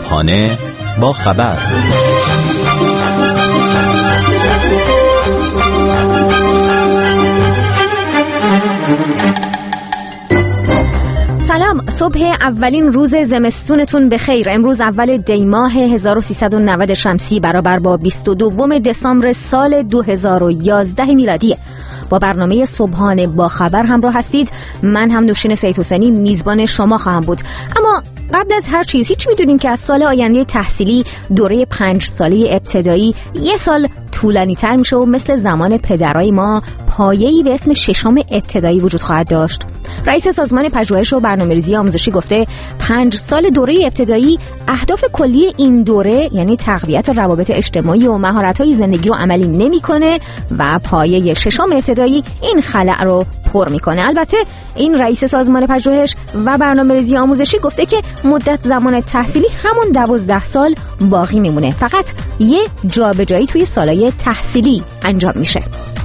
صبحانه با خبر. سلام، صبح اولین روز زمستونتون بخیر. امروز اول دی ماه 1390 شمسی برابر با 22 دسامبر سال 2011 میلادی. با برنامه صبحانه با خبر همراه هستید. من هم نوشین سید حسینی میزبان شما خواهم بود. اما قبل از هر چیز هیچ میدونیم که از سال آینده تحصیلی دوره 5 ساله ابتدایی یه سال طولانی تر میشه و مثل زمان پدرای ما پایه‌ای به اسم ششم ابتدایی وجود خواهد داشت. رئیس سازمان پژوهش و برنامه‌ریزی آموزشی گفته 5 سال دوره ابتدایی اهداف کلی این دوره یعنی تقویت روابط اجتماعی و مهارت‌های زندگی رو عملی نمی‌کنه و پایه ششم ابتدایی این خلأ رو پر می‌کنه. البته این رئیس سازمان پژوهش و برنامه‌ریزی آموزشی گفته که مدت زمان تحصیلی همون 12 سال باقی میمونه، فقط یه جابجایی توی سالهای تحصیلی انجام میشه.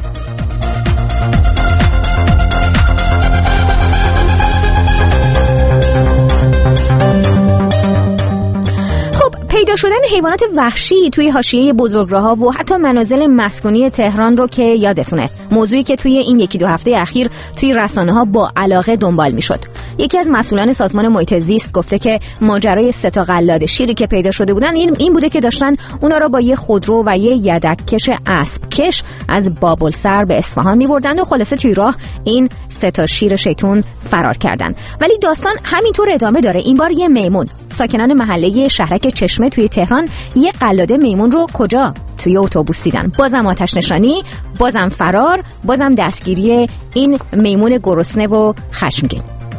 پیدا شدن حیوانات وحشی توی حاشیه بزرگراه‌ها و حتی منازل مسکونی تهران رو که یادتونه، موضوعی که توی این 1-2 هفته اخیر توی رسانه‌ها با علاقه دنبال می‌شد. یکی از مسئولان سازمان محیط زیست گفته که ماجرای 3 تا قلاده شیری که پیدا شده بودن این بوده که داشتن اونا را با یه خودرو و یه یدککش اسب کش از بابلسر به اصفهان می‌بردن و خلاصه توی راه این 3 تا شیر شیطون فرار کردن. ولی داستان همینطور ادامه داره. این بار یه میمون. ساکنان محله شهرک چشمه توی تهران یه قلاده میمون رو کجا؟ توی اتوبوس دیدن. بازم آتش نشانی، بازم فرار، بازم دستگیری این میمون گرسنه و خشمگین.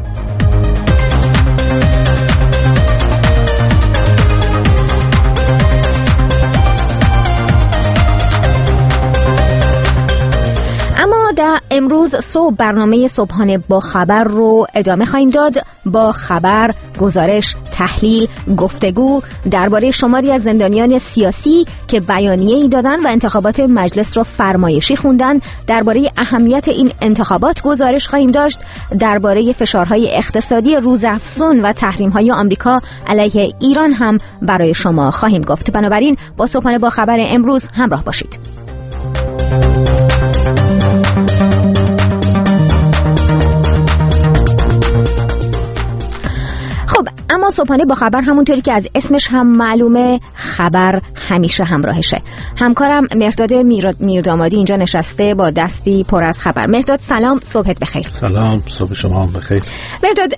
امروز صبح برنامه صبحانه با خبر رو ادامه خواهیم داد. با خبر، گزارش، تحلیل، گفتگو درباره شماری از زندانیان سیاسی که بیانیه‌ای دادن و انتخابات مجلس را فرمایشی خوندن. درباره اهمیت این انتخابات گزارش خواهیم داشت. درباره فشارهای اقتصادی روزافزون و تحریم‌های آمریکا علیه ایران هم برای شما خواهیم گفت. بنابراین با صبحانه با خبر امروز همراه باشید. اما صبحانه با خبر همونطوری که از اسمش هم معلومه خبر همیشه همراهشه. همکارم مهرداد میردامادی اینجا نشسته با دستی پر از خبر. مهرداد سلام، صبحت بخیر. سلام، صبح شما هم بخیر. مهرداد،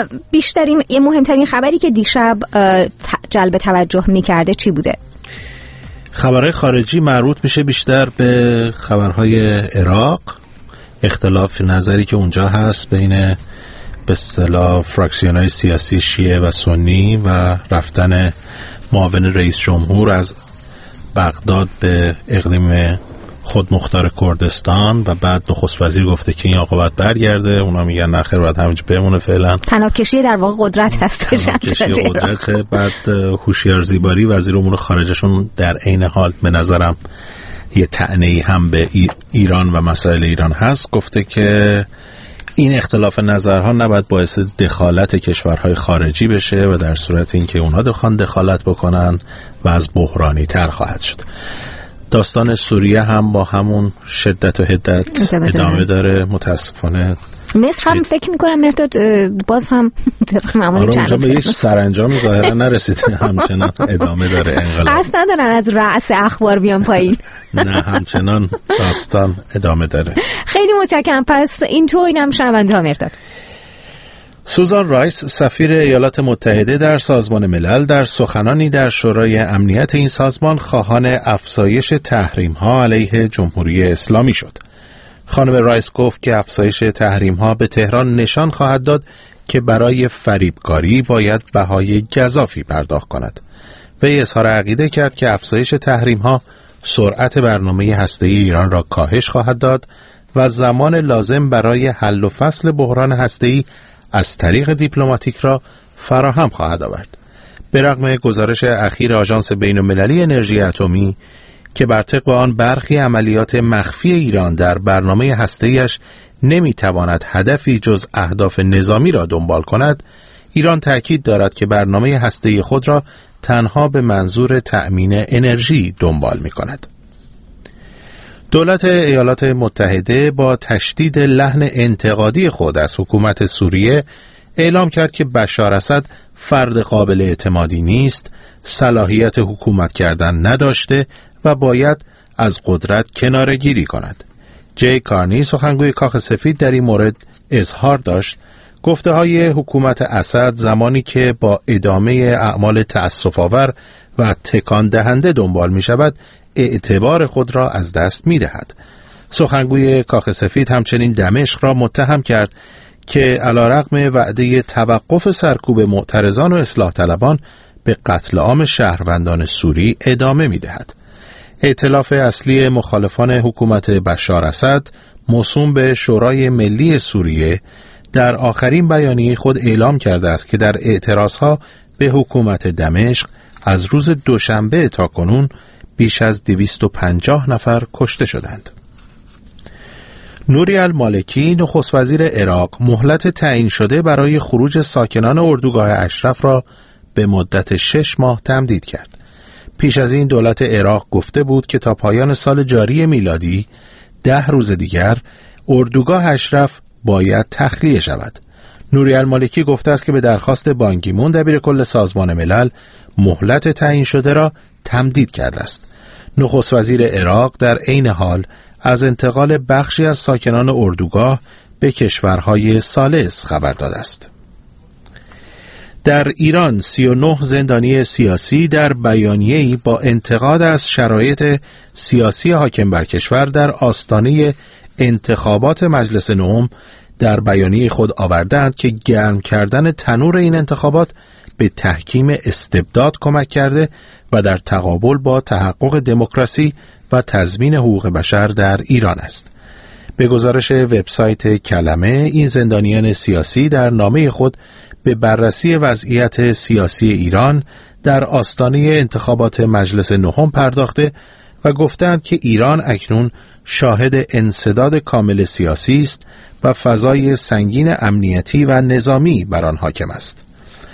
مهمترین خبری که دیشب جلب توجه میکرده چی بوده؟ خبرهای خارجی مربوط میشه بیشتر به خبرهای عراق، اختلاف نظری که اونجا هست بین به اصطلاح فراکسیون‌های سیاسی شیعه و سنی و رفتن معاون رئیس جمهور از بغداد به اقلیم خودمختار کردستان و بعد نخست وزیر گفته که این آقا باید برگرده. اونا میگن نه خیر، باید همینجا بمونه فعلا. تنابکشی در واقع قدرت هستش. تنابکشی قدرت. بعد هوشیار زیباری وزیر امور خارجهشون در عین حال به نظرم یه طعنه‌ای هم به ایران و مسائل ایران هست، گفته که این اختلاف نظرها نباید باعث دخالت کشورهای خارجی بشه و در صورت اینکه اونها بخوان دخالت بکنن و از بحرانی تر خواهد شد. داستان سوریه هم با همون شدت و حدت ادامه داره. متاسفانه مصر هم فکر میکنم مرداد باز هم طبق معمولی چند اونجا به هیچ سرانجام ظاهرا نرسیده، همچنان ادامه داره انقلاب. قصد ندارن از رأس اخبار بیان پایین. نه، همچنان داستان ادامه داره. خیلی متشکرم. پس این تو اینم شنونده ها مرداد. سوزان رایس سفیر ایالات متحده در سازمان ملل در سخنانی در شورای امنیت این سازمان خواهان افزایش تحریم‌ها علیه جمهوری اسلامی شد. خانم رایس گفت که افزایش تحریم‌ها به تهران نشان خواهد داد که برای فریبکاری باید بهای گزافی پرداخت کند. وی اظهار عقیده کرد که افزایش تحریم‌ها سرعت برنامه هسته‌ای ایران را کاهش خواهد داد و زمان لازم برای حل و فصل بحران هسته‌ای از طریق دیپلماتیک را فراهم خواهد آورد. به رغم گزارش اخیر آژانس بین‌المللی انرژی اتمی که بر طبق آن برخی عملیات مخفی ایران در برنامه هسته‌ایش نمی‌تواند هدفی جز اهداف نظامی را دنبال کند، ایران تأکید دارد که برنامه هسته‌ای خود را تنها به منظور تأمین انرژی دنبال می کند. دولت ایالات متحده با تشدید لحن انتقادی خود از حکومت سوریه اعلام کرد که بشار اسد فرد قابل اعتمادی نیست، صلاحیت حکومت کردن نداشته و باید از قدرت کناره‌گیری کند. جی کارنی سخنگوی کاخ سفید در این مورد اظهار داشت گفته های حکومت اسد زمانی که با ادامه اعمال تأسف‌آور و تکان دهنده دنبال می شود اعتبار خود را از دست می دهد. سخنگوی کاخ سفید همچنین دمشق را متهم کرد که علیرغم وعده توقف سرکوب معترضان و اصلاح طلبان به قتل عام شهروندان سوری ادامه می دهد. ائتلاف اصلی مخالفان حکومت بشار اسد موسوم به شورای ملی سوریه در آخرین بیانیه خود اعلام کرده است که در اعتراضها به حکومت دمشق از روز دوشنبه تا کنون بیش از 250 نفر کشته شدند. نوری المالکی نخست وزیر عراق مهلت تعیین شده برای خروج ساکنان اردوگاه اشرف را به مدت 6 ماه تمدید کرد. پیش از این دولت عراق گفته بود که تا پایان سال جاری میلادی 10 روز دیگر اردوگاه اشرف باید تخلیه شود. نوری المالکی گفته است که به درخواست بان کی مون دبیر کل سازمان ملل مهلت تعیین شده را تمدید کرده است. نخست وزیر عراق در عین حال از انتقال بخشی از ساکنان اردوگاه به کشورهای ثالث خبر داده است. در ایران 39 زندانی سیاسی در بیانیه‌ای با انتقاد از شرایط سیاسی حاکم بر کشور در آستانه انتخابات مجلس نهم در بیانیه خود آوردند که گرم کردن تنور این انتخابات به تحکیم استبداد کمک کرده و در تقابل با تحقق دموکراسی و تضمین حقوق بشر در ایران است. به گزارش وبسایت کلمه، این زندانیان سیاسی در نامه خود به بررسی وضعیت سیاسی ایران در آستانه انتخابات مجلس نهم پرداخته و گفتند که ایران اکنون شاهد انسداد کامل سیاسی است و فضای سنگین امنیتی و نظامی بر آن حاکم است.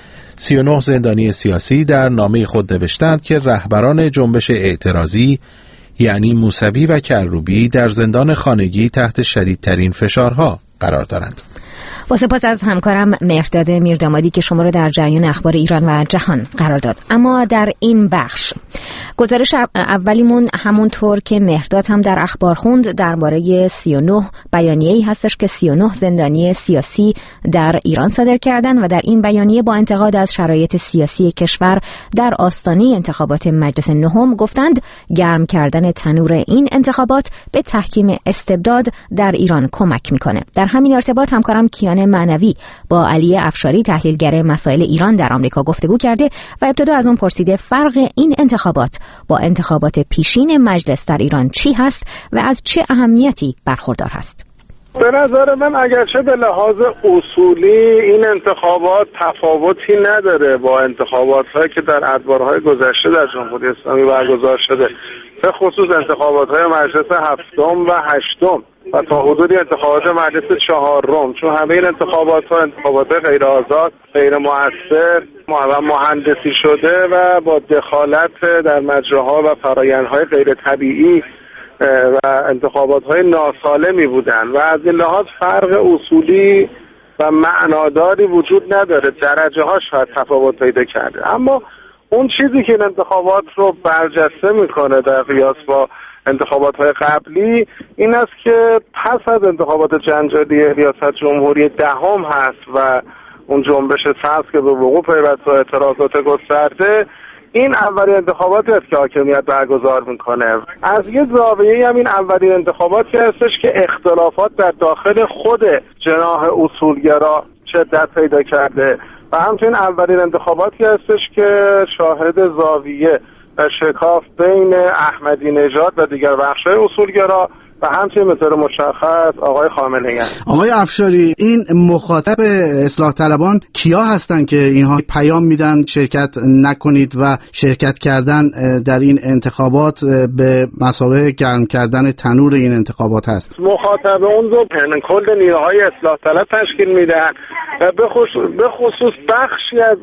39 زندانی سیاسی در نامه خود نوشتند که رهبران جنبش اعتراضی یعنی موسوی و کروبی در زندان خانگی تحت شدیدترین فشارها قرار دارند. با سپاس از همکارم مهرداد میردامادی که شما رو در جریان اخبار ایران و جهان قرار داد. اما در این بخش گزارش اولیمون همونطور که مهرداد هم در اخبار خوند درباره 39 بیانیه‌ای هستش که 39 زندانی سیاسی در ایران صادر کردن و در این بیانیه با انتقاد از شرایط سیاسی کشور در آستانه انتخابات مجلس نهم گفتند گرم کردن تنور این انتخابات به تحکیم استبداد در ایران کمک میکنه. در همین ارتباط همکارم کیان معنوی با علی افشاری تحلیلگر مسائل ایران در آمریکا گفتگو کرده و ابتدا از اون پرسیده فرق این انتخابات با انتخابات پیشین مجلس در ایران چی هست و از چه اهمیتی برخوردار هست؟ به نظر من اگرچه به لحاظ اصولی این انتخابات تفاوتی نداره با انتخابات‌هایی که در ادوارهای گذشته در جمهوری اسلامی برگزار شده، به خصوص انتخابات‌های مجلس هفتم و هشتم و تا حدودی انتخابات مجلس چهارم، چون همه این انتخابات غیر آزاد، غیر مؤثر و مهندسی شده و با دخالت در مجراها و فرآیندهای غیر طبیعی و انتخابات‌های ناسالمی بودن و از این لحاظ فرق اصولی و معناداری وجود نداره. درجه‌هاش شاید تفاوت پیدا کرده، اما اون چیزی که این انتخابات رو برجسته میکنه در قیاس با انتخابات‌های قبلی این است که پس از انتخابات جنجالی ریاست جمهوری دهم هست و اون جنبش سبز که به وقوع پیوست و اعتراضات گسترده، این اولین انتخاباتی است که حاکمیت برگزار میکنه. از یه زاویه‌ای هم این اولین انتخاباتی هستش که اختلافات در داخل خود جناح اصولگرا شدت پیدا کرده و همچنین اولین انتخاباتی هستش که شاهد زاویه و شکاف بین احمدی نژاد و دیگر بخش‌های اصولگرا و همچنین به طور مشخص آقای خامنه‌ای است. آقای افشاری، این مخاطب اصلاح طلبان کیا هستن که اینها پیام میدن شرکت نکنید و شرکت کردن در این انتخابات به مثابه گرم کردن تنور این انتخابات هست؟ مخاطب اون رو کل نیروهای اصلاح طلب تشکیل میدن و به خصوص بخشی از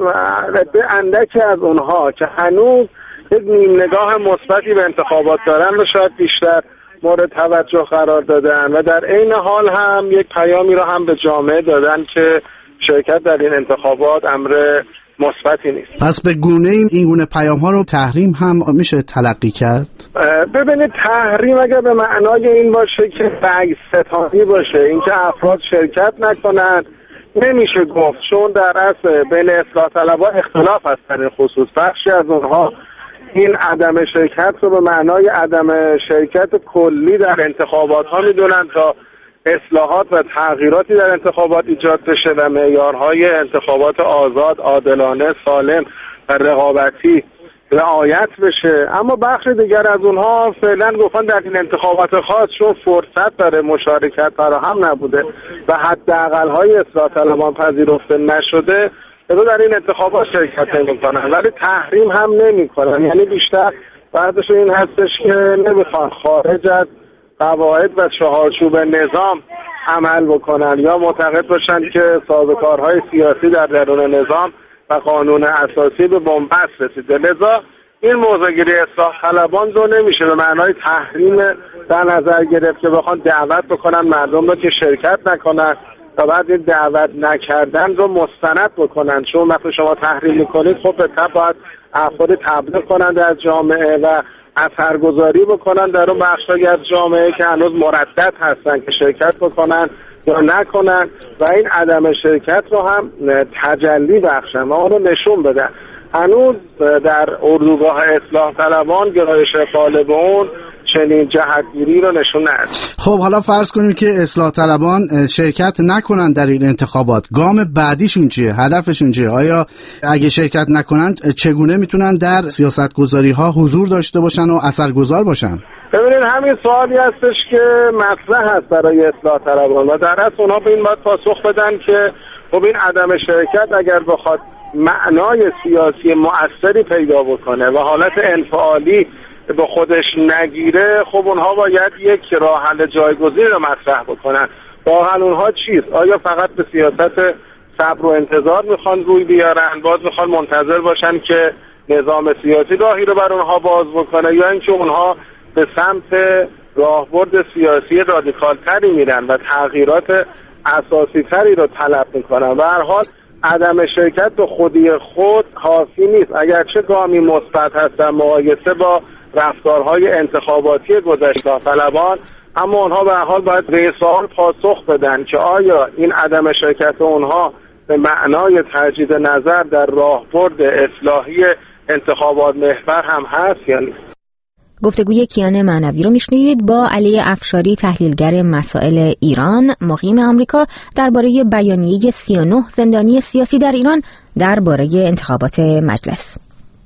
اندکی از اونها که هنوز یک نیم نگاه مثبتی به انتخابات دارن و شاید بیشتر مورد توجه قرار دادن و در عین حال هم یک پیامی را هم به جامعه دادن که شرکت در این انتخابات امر مثبتی نیست. پس به گونه این گونه پیام ها رو تحریم هم میشه تلقی کرد؟ ببینید، تحریم اگر به معنای این باشه که بگستانی باشه، اینکه افراد شرکت نکنند، نمیشه گفت، چون در اصل بین اصلاح طلبان اختلاف هست در این خصوص. بخشی از اونها این عدم شرکت رو به معنای عدم شرکت کلی در انتخابات ها میدونن تا اصلاحات و تغییراتی در انتخابات ایجاد بشه و معیارهای انتخابات آزاد، عادلانه، سالم و رقابتی رعایت بشه. اما بخش دیگر از اونها فعلا گفتن در این انتخابات خاص چون فرصت برای مشارکت فراهم نبوده و حداقل‌های اصلاح طلبان پذیرفته نشده، در این انتخابات شرکت نمی‌کنن، ولی تحریم هم نمی‌کنن. یعنی بیشتر بعدش این هستش که نمیخوان خارج از قواعد و چهارچوب نظام عمل بکنن یا معتقد باشن که سازوکارهای سیاسی در درون نظام و قانون اساسی به بنبست رسیده. لذا این موضوعگیری اصلاح طلبان رو نمیشه به معنای تحریم در نظر گرفت که بخوان دعوت بکنن مردم رو که شرکت نکنن و بعد این دعوت نکردن رو مستند بکنن، چون وقتی شما تحریم میکنید خب به طبع باید افراد تبلیغ کنند از جامعه و اثرگذاری بکنن در اون بخشایی از جامعه که هنوز مردد هستن که شرکت بکنن یا نکنن و این عدم شرکت رو هم تجلی بخشن و اون رو نشون بدن. هنوز در اردوگاه اصلاح طلبان گرایش غالب اون چنین جهتگیری رو نشون نداد. خب حالا فرض کنیم که اصلاح طلبان شرکت نکنن در این انتخابات، گام بعدیشون چیه؟ هدفشون چیه؟ آیا اگه شرکت نکنن چگونه میتونن در سیاستگذاری ها حضور داشته باشن و اثرگذار باشن؟ ببینید، همین سوالی هستش که مطرح هست برای اصلاح طلبان و در اصل اونها به این باید پاسخ بدن که خب این عدم شرکت اگر بخواد معنای سیاسی مؤثری پیدا بکنه و حالت انفعالی به خودش نگیره، خب اونها باید یک راه حل جایگزین رو مطرح بکنن. راه حل اونها چیست؟ آیا فقط به سیاست صبر و انتظار میخوان روی بیارن، باز میخوان منتظر باشن که نظام سیاسی راهی رو بر اونها باز بکنه، یا اینکه اونها به سمت راهبرد سیاسی رادیکال تری میرن و تغییرات اساسی تری رو طلب میکنن؟ به هر حال عدم شرکت به خودی خود کافی نیست، اگرچه گامی مثبت هست در مقایسه با رفتارهای انتخاباتی گذشته طلبان، اما اونها به هر حال باید به این سوال پاسخ بدن که آیا این عدم شرکت اونها به معنای تجدید نظر در راهبرد اصلاحی انتخابات محور هم هست یا نیست. گفتگوی کیان معنوی رو میشنوید با علی افشاری، تحلیلگر مسائل ایران مقیم آمریکا، درباره بیانیه 39 زندانی سیاسی در ایران درباره انتخابات مجلس.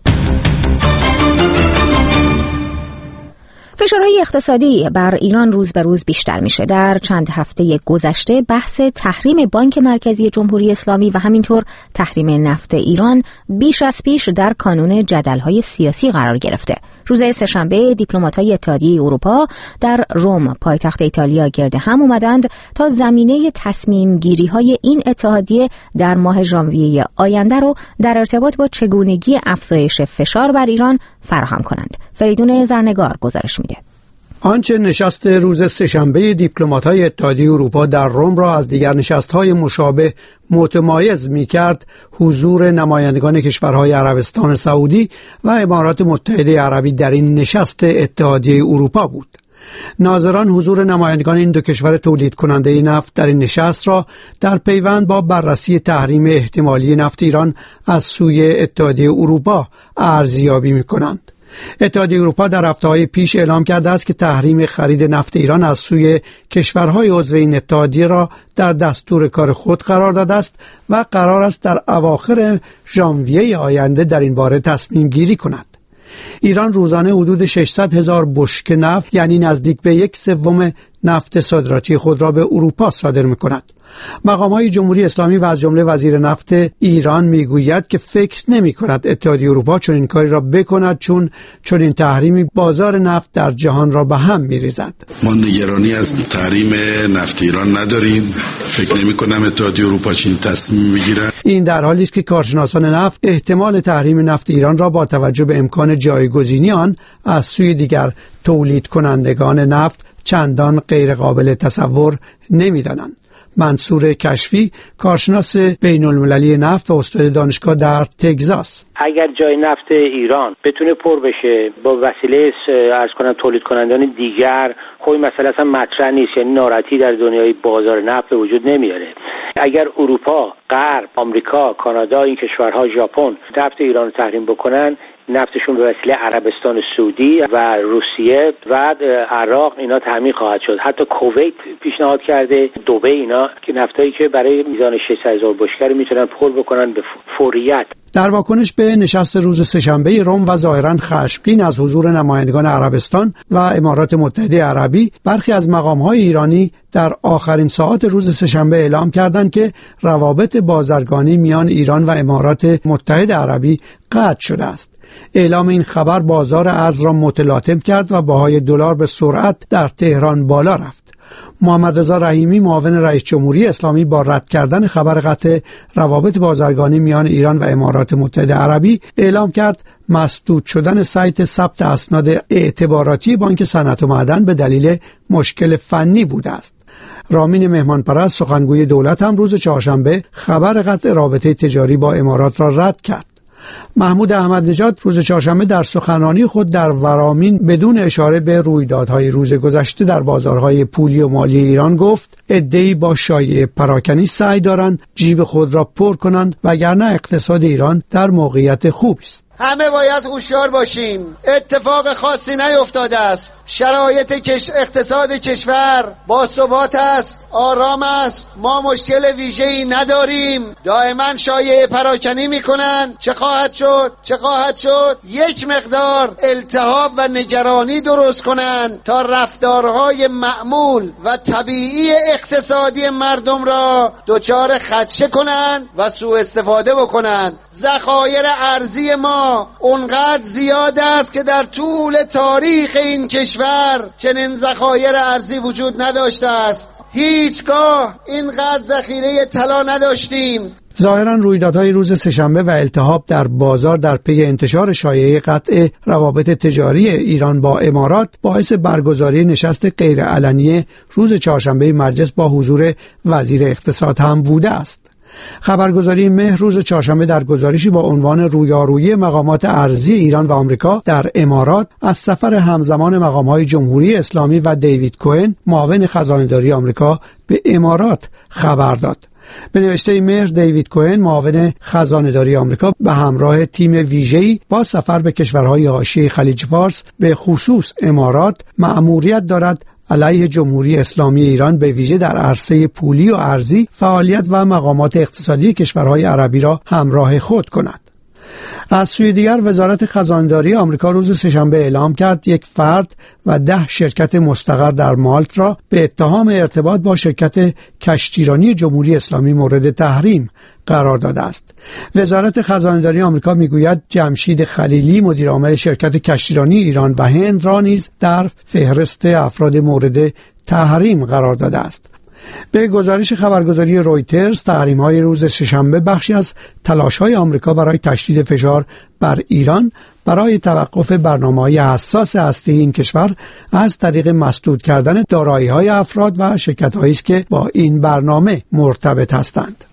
فشارهای اقتصادی بر ایران روز به روز بیشتر میشه. در چند هفته گذشته بحث تحریم بانک مرکزی جمهوری اسلامی و همینطور تحریم نفت ایران بیش از پیش در کانون جدل‌های سیاسی قرار گرفته. روز سه‌شنبه دیپلمات‌های اتحادیه اروپا در روم پایتخت ایتالیا گرد هم اومدند تا زمینه تصمیم گیری‌های این اتحادیه در ماه ژانویه آینده رو در ارتباط با چگونگی افزایش فشار بر ایران فراهم کنند. فریدون زرنگار گزارش میده. آنچه نشست روز سه‌شنبه دیپلمات‌های اتحادیه اروپا در روم را از دیگر نشست‌های مشابه متمایز می‌کرد، حضور نمایندگان کشورهای عربستان سعودی و امارات متحده عربی در این نشست اتحادیه اروپا بود. ناظران حضور نمایندگان این دو کشور تولید کننده نفت در این نشست را در پیوند با بررسی تحریم احتمالی نفت ایران از سوی اتحادیه اروپا ارزیابی می‌کنند. اتحادیه اروپا در هفته‌های پیش اعلام کرده است که تحریم خرید نفت ایران از سوی کشورهای عضو این اتحادیه را در دستور کار خود قرار داده است و قرار است در اواخر ژانویه آینده در این باره تصمیم گیری کند. ایران روزانه حدود 600,000 بشکه نفت یعنی نزدیک به 1/3 نفت صادراتی خود را به اروپا صادر می‌کند. مقام‌های جمهوری اسلامی و از جمله وزیر نفت ایران میگوید که فکر نمی‌کند اتحادیه اروپا چنین کاری را بکند، چون چنین تحریمی بازار نفت در جهان را به هم می‌ریزد. ما نگرانی از تحریم نفت ایران نداریم. فکر نمی‌کنم اتحادیه اروپا چنین تصمیم بگیرد. این در حالی است که کارشناسان نفت احتمال تحریم نفت ایران را با توجه به امکان جایگزینی آن از سوی دیگر تولید کنندگان نفت چندان غیر قابل تصور نمی‌دانند. منصور کشفی، کارشناس بین‌المللی نفت و استاد دانشگاه در تگزاس: اگر جای نفت ایران بتونه پر بشه با وسیله تولید کنندگان دیگر، خب مسئله اصلا مطرح نیست، یعنی ناراحتی در دنیای بازار نفت وجود نمیاره. اگر اروپا، غرب، آمریکا، کانادا، این کشورها، ژاپن نفت ایران رو تحریم بکنن، نفتشون به وسیله عربستان سعودی و روسیه و عراق اینا تامین خواهد شد. حتی کویت پیشنهاد کرده، دبی، اینا که نفتایی که برای میزان 600,000 بشکه میتونن پر بکنن به فوریت. در واکنش به نشست روز سه‌شنبه رم و ظاهراً خشمگین از حضور نمایندگان عربستان و امارات متحده عربی، برخی از مقام‌های ایرانی در آخرین ساعات روز سه‌شنبه اعلام کردند که روابط بازرگانی میان ایران و امارات متحده عربی قطع شده است. اعلام این خبر بازار ارز را متلاطم کرد و بهای دلار به سرعت در تهران بالا رفت. محمد رضا رحیمی، معاون رئیس جمهوری اسلامی، با رد کردن خبر قطع روابط بازرگانی میان ایران و امارات متحده عربی اعلام کرد مسدود شدن سایت ثبت اسناد اعتباراتی بانک صنعت و معدن به دلیل مشکل فنی بوده است. رامین مهمانپرست، سخنگوی دولت، هم روز چهارشنبه خبر قطع رابطه تجاری با امارات را رد کرد. محمود احمد نژاد روز چهارشنبه در سخنرانی خود در ورامین بدون اشاره به رویدادهای روز گذشته در بازارهای پولی و مالی ایران گفت عده‌ای با شایعه پراکنی سعی دارند جیب خود را پر کنند وگرنه اقتصاد ایران در موقعیت خوبی است. همه باید هوشیار باشیم. اتفاق خاصی نیفتاده است. شرایط اقتصاد کشور با ثبات است، آرام است. ما مشکل ویژه‌ای نداریم. دائما شایعه پراکنی میکنن. چه خواهد شد؟ یک مقدار التهاب و نگرانی درست کنن تا رفتارهای معمول و طبیعی اقتصادی مردم را دچار خدشه کنن و سوء استفاده بکنن. ذخایر ارزی ما اونقدر زیاد است که در طول تاریخ این کشور چنین ذخایر ارزی وجود نداشته است. هیچگاه اینقدر ذخیره طلا نداشتیم. ظاهراً رویدادهای روز سه‌شنبه و التهاب در بازار در پی انتشار شایعه قطع روابط تجاری ایران با امارات باعث برگزاری نشست غیرعلنی روز چهارشنبه مجلس با حضور وزیر اقتصاد هم بوده است. خبرگزاری مهر روز چهارشنبه در گزارشی با عنوان رویارویی مقامات ارزی ایران و آمریکا در امارات از سفر همزمان مقام‌های جمهوری اسلامی و دیوید کوهن، معاون خزانه‌داری آمریکا، به امارات خبر داد. به نوشته مهر، دیوید کوهن، معاون خزانه‌داری آمریکا، به همراه تیم ویژه‌ای با سفر به کشورهای حاشیه خلیج فارس به خصوص امارات مأموریت دارد علیه جمهوری اسلامی ایران به ویژه در عرصه پولی و ارزی فعالیت و مقامات اقتصادی کشورهای عربی را همراه خود کند. از سوی دیگر وزارت خزانه‌داری آمریکا روز سه‌شنبه اعلام کرد یک فرد و 10 شرکت مستقر در مالت را به اتهام ارتباط با شرکت کشتیرانی جمهوری اسلامی مورد تحریم قرار داده است. وزارت خزانه‌داری آمریکا میگوید جمشید خلیلی، مدیر عامل شرکت کشتیرانی ایران و هند، را نیز در فهرست افراد مورد تحریم قرار داده است. به گزارش خبرگزاری رویترز، تحریم‌های روز سه‌شنبه بخشی از تلاش‌های آمریکا برای تشدید فشار بر ایران برای توقف برنامه‌های حساس هسته‌ای این کشور از طریق مسدود کردن دارایی‌های افراد و شرکت‌هایی است که با این برنامه مرتبط هستند.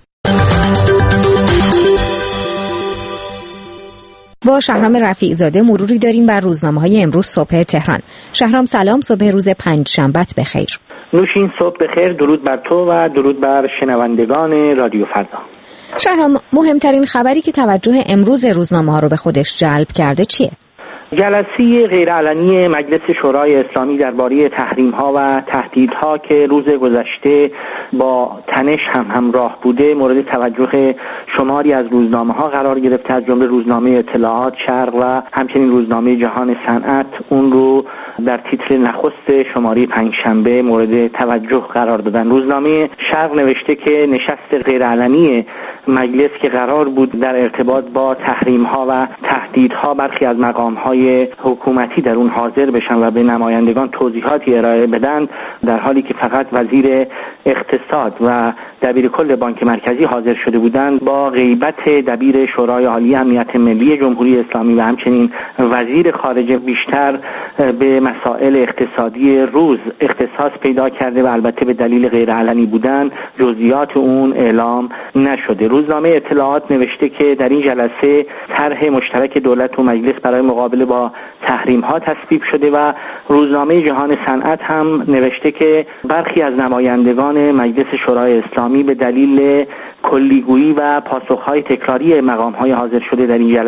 با شهرام رفیع‌زاده مروری داریم بر روزنامه‌های امروز صبح تهران. شهرام سلام، صبح روز پنجشنبه‌ت بخیر. نوشین، صبح بخیر. درود بر تو و درود بر شنوندگان رادیو فردا. شهرام، مهمترین خبری که توجه امروز روزنامه‌ها رو به خودش جلب کرده چیه؟ جلسه غیرعلنی مجلس شورای اسلامی درباره تحریم‌ها و تهدیدها که روز گذشته با تنش همراه بوده مورد توجه شماری از روزنامه‌ها قرار گرفته، از جمله روزنامه اطلاعات شرق و همچنین روزنامه جهان صنعت اون رو در تیتر نخست شماره پنجشنبه مورد توجه قرار دادن. روزنامه شرق نوشته که نشست غیرعلنی مجلس که قرار بود در ارتباط با تحریم‌ها و تهدیدها برخی از مقام‌های حکومتی در اون حاضر بشن و به نمایندگان توضیحاتی ارائه بدن، در حالی که فقط وزیر اقتصاد و دبیر کل بانک مرکزی حاضر شده بودند، با غیبت دبیر شورای عالی امنیت ملی جمهوری اسلامی و همچنین وزیر خارجه بیشتر به مسائل اقتصادی روز اختصاص پیدا کرده و البته به دلیل غیرعلنی بودن جزئیات اون اعلام نشده. روزنامه اطلاعات نوشته که در این جلسه طرح مشترک دولت و مجلس برای مقابله با تحریم‌ها تصویب شده و روزنامه جهان صنعت هم نوشته که برخی از نمایندگان مجلس شورای اسلامی به دلیل کلیگویی و پاسخ‌های تکراری مقام‌های حاضر شده در این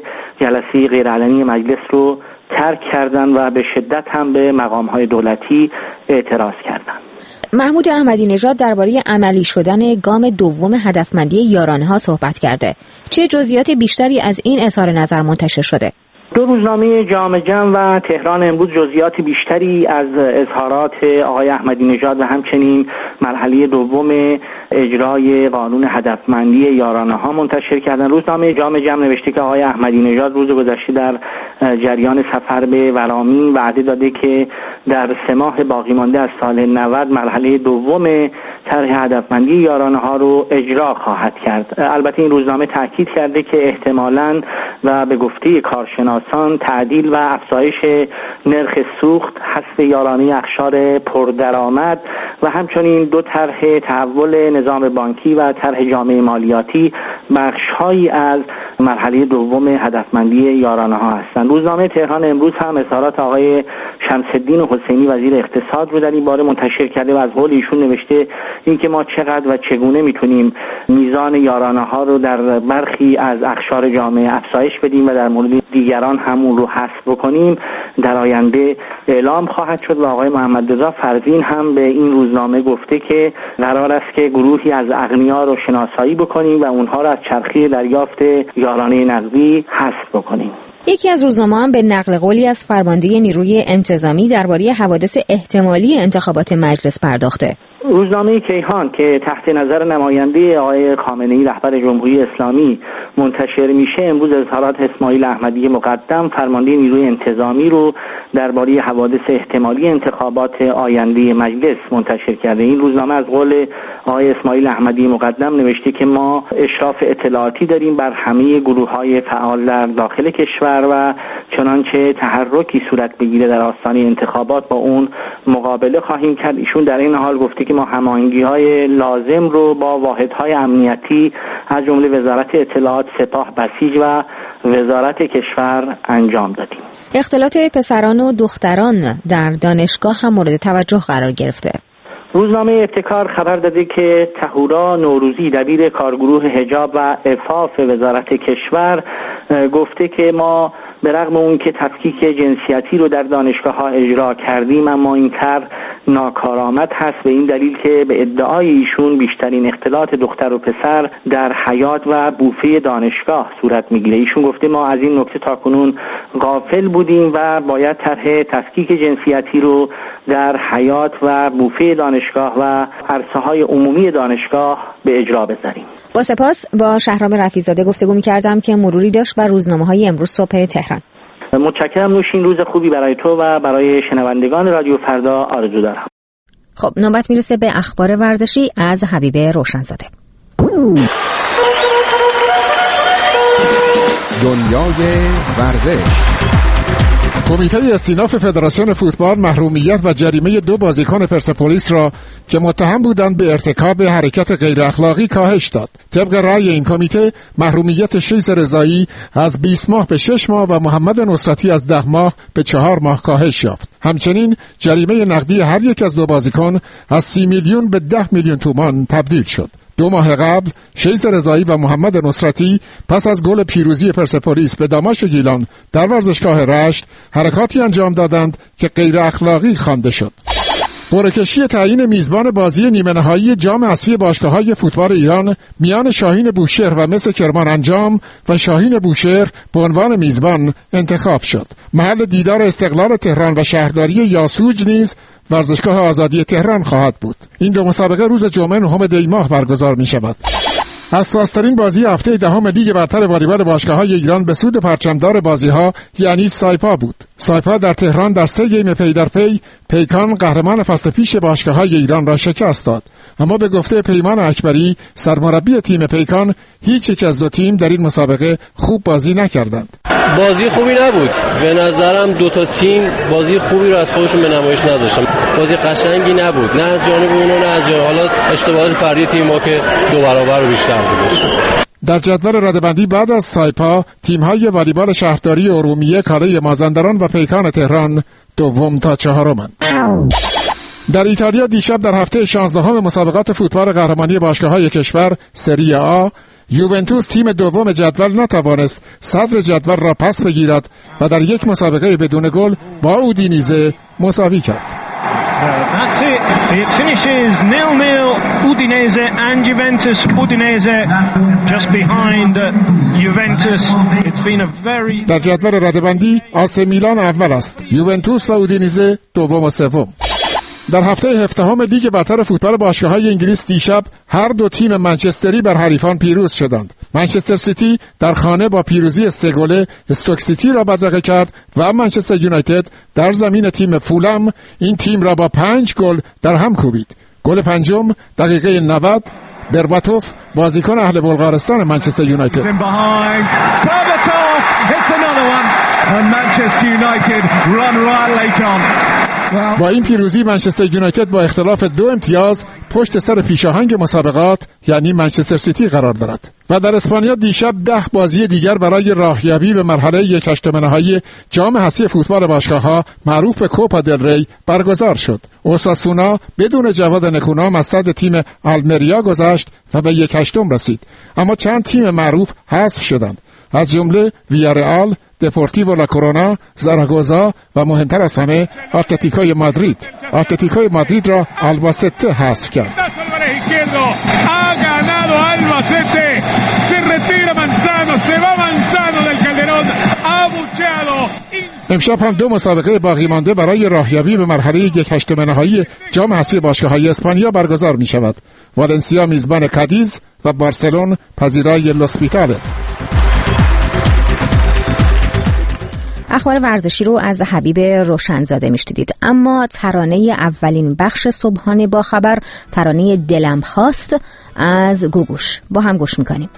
جلسه غیرعلنی مجلس رو ترک کردند و به شدت هم به مقام‌های دولتی اعتراض کردند. محمود احمدی نژاد درباره عملی شدن گام دوم هدفمندی یارانه‌ها صحبت کرده. چه جزئیات بیشتری از این اظهار نظر منتشر شده؟ دو روزنامه جامعه جمع و تهران امروز جزئیات بیشتری از اظهارات آقای احمدی نژاد و همچنین مرحله دوم اجرای قانون هدفمندی یارانه‌ها منتشر کردن. روزنامه جامعه جمع نوشته که آقای احمدی نژاد روز گذشته در جریان سفر به ورامین وعده داده که در 3 ماه باقی مانده از سال 90 مرحله دوم طرح هدفمندی یارانه‌ها رو اجرا خواهد کرد. البته این روزنامه تاکید کرده که احتمالاً و به گفته کارشناسان تعدیل و افزایش نرخ سوخت، حذف یارانه اقشار پردرآمد و همچنین 2 طرح تحول نظام بانکی و طرح جامعه مالیاتی بخش‌هایی از مرحله دوم هدفمندی یارانه‌ها هستند. روزنامه تهران امروز هم اظهارات آقای شمس‌الدین حسینی وزیر اقتصاد رو در این باره منتشر کرده و از قول ایشون نوشته اینکه ما چقدر و چگونه میتونیم میزان یارانه‌ها رو در برخی از اقشار جامعه افزایش بدیم و در مورد دیگران همون رو حذف بکنیم در آینده اعلام خواهد شد. و آقای محمدرضا فرزین هم به این روزنامه گفته که قرار است که گروهی از اغنیا رو شناسایی بکنیم و اونها رو از چرخه دریافت یارانه نقدی حذف بکنیم. یکی از روزنامه‌ها هم به نقل قولی از فرمانده نیروی انتظامی درباره حوادث احتمالی انتخابات مجلس پرداخته. روزنامه کیهان که تحت نظر نماینده آقای خامنه‌ای رهبر جمهوری اسلامی منتشر میشه امروز اظهارات اسماعیل احمدی مقدم فرمانده نیروی انتظامی رو درباره حوادث احتمالی انتخابات آینده مجلس منتشر کرده. این روزنامه از قول آقای اسماعیل احمدی مقدم نوشته که ما اشراف اطلاعاتی داریم بر همه گروه‌های فعال در داخل کشور و چنانچه تحرکی صورت بگیره در آستانه انتخابات با اون مقابله خواهیم کرد. ایشون در این حال گفته که ما هماهنگی‌های لازم رو با واحدهای امنیتی از جمله وزارت اطلاعات، سپاه، بسیج و وزارت کشور انجام دادیم. اختلاط پسران و دختران در دانشگاه هم مورد توجه قرار گرفته. روزنامه ابتکار خبر داده که طهورا نوروزی دبیر کارگروه حجاب و عفاف وزارت کشور گفته که ما به رغم اون که تفکیک جنسیتی رو در دانشگاه‌ها اجرا کردیم اما این طرح ناکارآمد هست به این دلیل که به ادعای ایشون بیشترین اختلاط دختر و پسر در حیاط و بوفه دانشگاه صورت میگیره. ایشون گفته ما از این نکته تاکنون غافل بودیم و باید طرح تفکیک جنسیتی رو در حیاط و بوفه دانشگاه و عرصه‌های عمومی دانشگاه به اجرا بذاریم. با سپاس با شهرام رفیع‌زاده گفتگو می‌کردم که مروری داشت بر روزنامه‌های امروز صبح تهران. متشکرم نوشین، روز خوبی برای تو و برای شنوندگان رادیو فردا آرزو دارم. خب نوبت میرسه به اخبار ورزشی از حبیب روشنزاده. دنیای ورزش. کمیته استیناف فدراسیون فوتبال محرومیت و جریمه 2 بازیکن پرسپولیس را که متهم بودند به ارتکاب حرکت غیر اخلاقی کاهش داد. طبق رأی این کمیته محرومیت شیس رضایی از 20 ماه به 6 ماه و محمد نصرتی از 10 ماه به 4 ماه کاهش یافت. همچنین جریمه نقدی هر یک از 2 بازیکن از 30 میلیون به 10 میلیون تومان تبدیل شد. 2 ماه قبل شیس رضایی و محمد نصرتی پس از گل پیروزی پرسپولیس به داماشق گیلان در ورزشگاه رشت حرکاتی انجام دادند که غیر اخلاقی خوانده شد. قرعه‌کشی تعیین میزبان بازی نیمه نهایی جام حذفی باشگاه‌های فوتبال ایران میان شاهین بوشهر و مس کرمان انجام و شاهین بوشهر به عنوان میزبان انتخاب شد. محل دیدار استقلال تهران و شهرداری یاسوج نیز ورزشگاه آزادی تهران خواهد بود. این 2 مسابقه روز جمعه 9 دی ماه برگزار می شود. حساس‌ترین بازی هفته 10 لیگ برتر والیبال باشگاه‌های ایران به سود پرچمدار بازی‌ها یعنی سایپا بود. سایپا در تهران در 3 گیم پی در پی پیکان قهرمان فصل پیش باشگاه‌های ایران را شکست داد. اما به گفته پیمان اکبری سرمربی تیم پیکان هیچ یک از 2 تیم در این مسابقه خوب بازی نکردند. بازی خوبی نبود. به نظرم 2 تا تیم بازی خوبی رو از خودشون به نمایش نذاشتن. بازی قشنگی نبود. نه از جانب اونها نه از جانب حالا اشتباهات فردی تیم‌ها که 2 برابر رو بیشتر بود. در جدول رده‌بندی بعد از سایپا تیم‌های والیبال شهرداری ارومیه، کاله مازندران و پیکان تهران دوم تا 4مند. در ایتالیا دیشب در هفته 16 مسابقات فوتبال قهرمانی باشگاه‌های کشور سری آ یوونتوس تیم دوم جدول نتوانست صدر جدول را پس بگیرد و در یک مسابقه بدون گل با اودینیزه مساوی کرد. That's it. It finishes 0-0. Udinese and Juventus. Udinese just behind Juventus. It's been a very در جدول رده‌بندی آسی میلان اول است. یوونتوس و اودینیزه دوم و سوم. در هفته 17 لیگ برتر فوتبال باشگاه‌های انگلیس دیشب هر 2 تیم منچستری بر حریفان پیروز شدند. منچستر سیتی در خانه با پیروزی 3 گله استوک سیتی را بدرقه کرد و منچستر یونایتد در زمین تیم فولام این تیم را با 5 گل در هم کوبید. گل پنجم دقیقه 90 برباتوف بازیکن اهل بلغارستان منچستر یونایتد. با این پیروزی منچستر یونایتد با اختلاف 2 امتیاز پشت سر پیشاهنگ مسابقات یعنی منچستر سیتی قرار دارد. و در اسپانیا دیشب 10 بازی دیگر برای راهیابی به مرحله 1/8 نهایی جام حذفی فوتبال باشگاه‌ها معروف به کوپا دل ری برگزار شد. اوساسونا بدون جواد نکونام از صد تیم آلمریا گذشت و به 1/8 رسید. اما چند تیم معروف حذف شدند، از جمله ویارئال، دپورتیو لا کرونا، زاراگوزا و مهمتر از همه اتلتیکوی مادرید. اتلتیکوی مادرید را آلباسته حذف کرد. امشب هم 2 مسابقه باقی مانده برای راهیابی به مرحله 1/8 نهایی جام حذفی باشگاه‌های اسپانیا برگزار می شود. والنسیا میزبان کادیز و بارسلون پذیرای لوسپیتالت. اخبار ورزشی رو از حبیب روشنزاده میشنیدید. اما ترانه اولین بخش صبحانه با خبر، ترانه دلم خواست از گوگوش، با هم گوش میکنیم.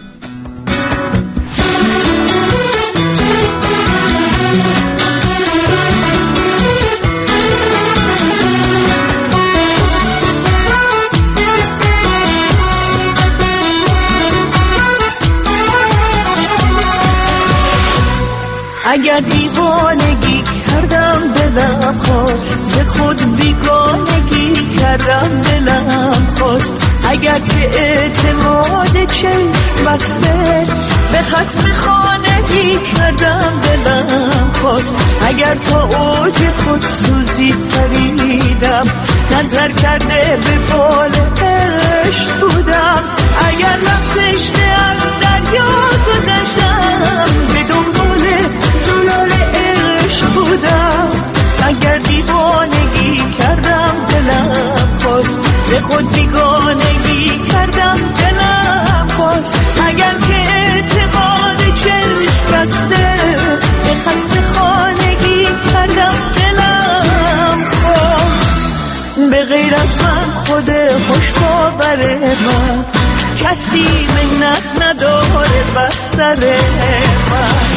اگر دیوانگی کردم دلم خواست، ز خود بیگانگی کردم دلم خواست. اگر که اعتماد چشم بسته به خصم خانگی کردم دلم خواست. اگر تا اوج خود سوزی پریدم، نظر کرده به بال عشق بودم. اگر رفتش از دریا گذشتم، به دنبال زلال عشق بودم. اگر دیوانگی کردم دلم خواست، ز خود بیگانگی کردم دلم خواست. اگر که اعتماد چشم بسته به خصم خانگی کردم دلم خواست. به غیر از من خود خوش باور من، کسی منت نداره بر سر من.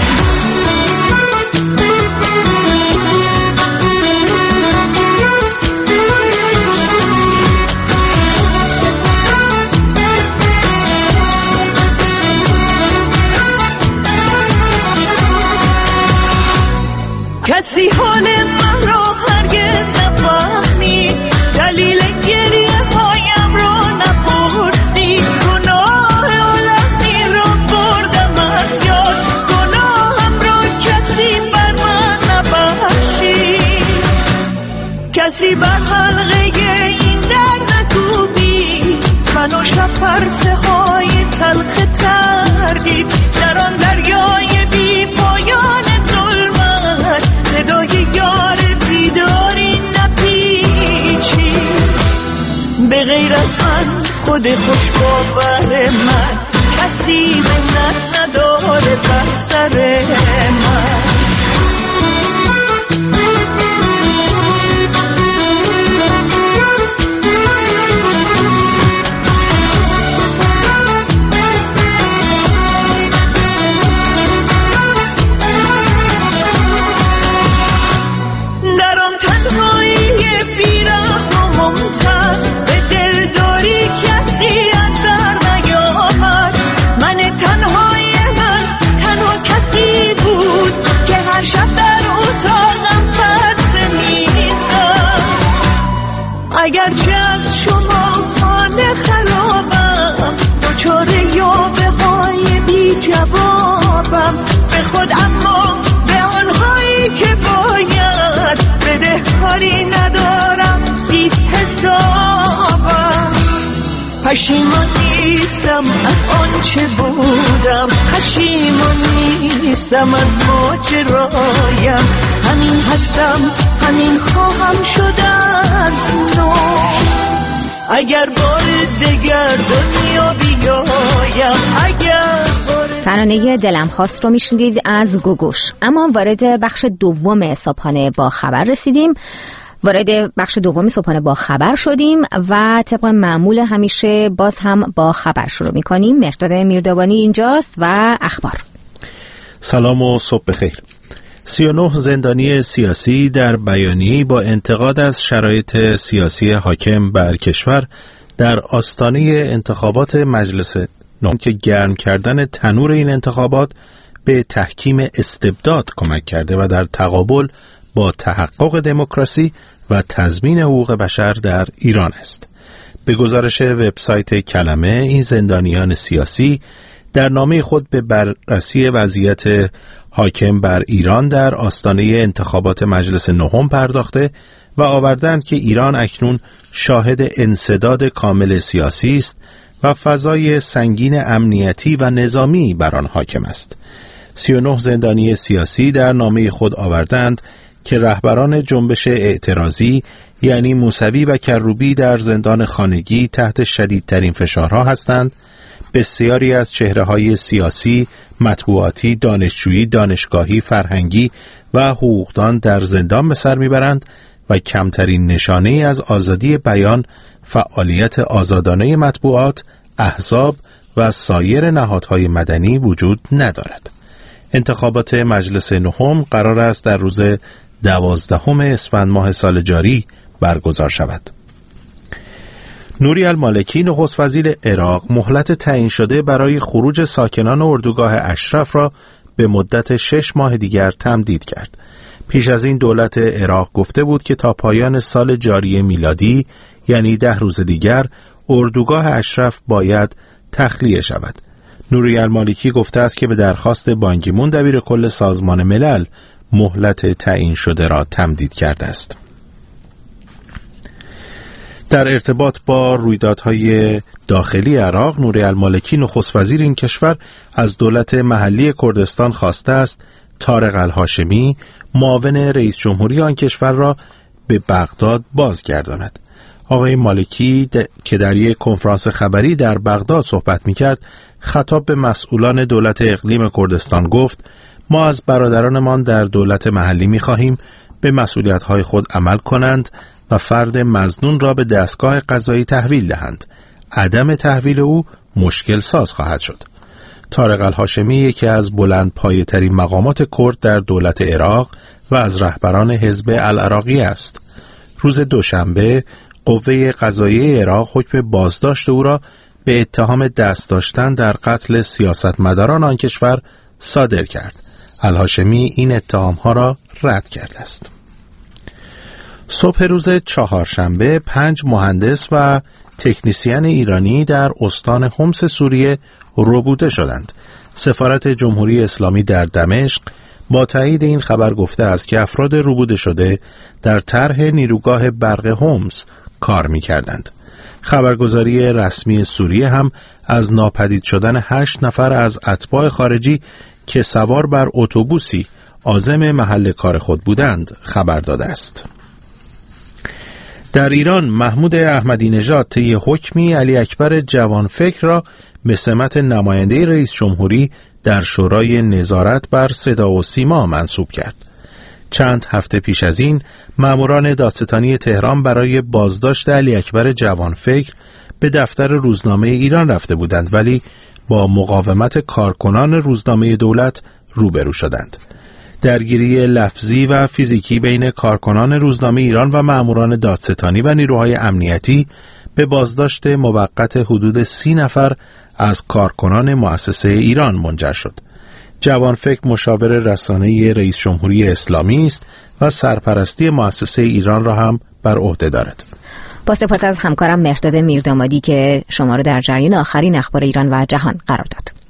کسی حال من را هرگز نفهمید، دلیل گریه هایم را نپرسید. خود خوش باور من، کسی منت نداره بر سر من. اگرچه از شما خانه خرابم، دوچاره یاوه های بی جوابم به خود، اما به آنهایی که باید بده کاری ندارم بی حسابم. پشیمان نیستم از آنچه بودم، پشیمان نیستم از ماجرایم، همین هستم همین خواهم شد از نو. اگر بار دیگر دنیا بیایم، اگر ترانه دلم خواست رو میشنیدید از گوگوش. اما وارد بخش دوم صبحانه با خبر رسیدیم. وارد بخش دوم صبحانه با خبر شدیم و طبق معمول همیشه باز هم با خبر شروع میکنیم. مقداد میردوانی اینجاست و اخبار. سلام و صبح بخیر. 39 زندانی سیاسی در بیانیه‌ای با انتقاد از شرایط سیاسی حاکم بر کشور در آستانه انتخابات مجلس نهم که گرم کردن تنور این انتخابات به تحکیم استبداد کمک کرده و در تقابل با تحقق دموکراسی و تضمین حقوق بشر در ایران است. به گزارش وبسایت کلمه، این زندانیان سیاسی در نامه خود به بررسی وضعیت حاکم بر ایران در آستانه انتخابات مجلس نهم پرداخته و آوردند که ایران اکنون شاهد انسداد کامل سیاسی است و فضای سنگین امنیتی و نظامی بر آن حاکم است. 39 زندانی سیاسی در نامه خود آوردند که رهبران جنبش اعتراضی یعنی موسوی و کروبی در زندان خانگی تحت شدیدترین فشارها هستند. بسیاری از چهره‌های سیاسی، مطبوعاتی، دانشجویی، دانشگاهی، فرهنگی و حقوقدان در زندان به سر میبرند و کمترین نشانه از آزادی بیان، فعالیت آزادانه مطبوعات، احزاب و سایر نهادهای مدنی وجود ندارد. انتخابات مجلس نهم قرار است در روز 12 اسفند ماه سال جاری برگزار شود. نوری المالکی نخست وزیر عراق مهلت تعیین شده برای خروج ساکنان اردوگاه اشرف را به مدت 6 ماه دیگر تمدید کرد. پیش از این دولت عراق گفته بود که تا پایان سال جاری میلادی یعنی 10 روز دیگر اردوگاه اشرف باید تخلیه شود. نوری المالکی گفته است که به درخواست بان کی مون دبیر کل سازمان ملل مهلت تعیین شده را تمدید کرده است. در ارتباط با رویدادهای داخلی عراق، نوری المالکی نخست وزیر این کشور از دولت محلی کردستان خواسته است طارق الهاشمی معاون رئیس جمهوری آن کشور را به بغداد بازگرداند. آقای مالکی که در یک کنفرانس خبری در بغداد صحبت می‌کرد، خطاب به مسئولان دولت اقلیم کردستان گفت: ما از برادرانمان در دولت محلی می‌خواهیم به مسئولیت‌های خود عمل کنند و فرد مظنون را به دستگاه قضایی تحویل دهند. عدم تحویل او مشکل ساز خواهد شد. طارق الهاشمی یکی از بلند پایه ترین مقامات کرد در دولت عراق و از رهبران حزب العراقی است. روز دوشنبه قوه قضاییه عراق حکم بازداشت او را به اتهام دست داشتن در قتل سیاستمداران آن کشور صادر کرد. الهاشمی این اتهام‌ها را رد کرده است. صبح روز چهارشنبه 5 مهندس و تکنیسیان ایرانی در استان حمص سوریه ربوده شدند. سفارت جمهوری اسلامی در دمشق با تایید این خبر گفته است که افراد ربوده شده در طرح نیروگاه برق حمص کار می‌کردند. خبرگزاری رسمی سوریه هم از ناپدید شدن 8 نفر از اتباع خارجی که سوار بر اتوبوسی عازم محل کار خود بودند خبر داده است. در ایران محمود احمدی نژاد طی حکمی علی اکبر جوانفکر را به سمت نماینده رئیس جمهوری در شورای نظارت بر صدا و سیما منصوب کرد. چند هفته پیش از این ماموران دادستانی تهران برای بازداشت علی اکبر جوانفکر به دفتر روزنامه ایران رفته بودند، ولی با مقاومت کارکنان روزنامه دولت روبرو شدند. درگیری لفظی و فیزیکی بین کارکنان روزنامه ایران و ماموران دادستانی و نیروهای امنیتی به بازداشت موقت حدود 30 نفر از کارکنان مؤسسه ایران منجر شد. جوانفکر مشاور رسانه‌ای رئیس جمهوری اسلامی است و سرپرستی مؤسسه ایران را هم بر عهده دارد. با سپاس از همکارم مهرداد میردامادی که شما را در جریان آخرین اخبار ایران و جهان قرار داد.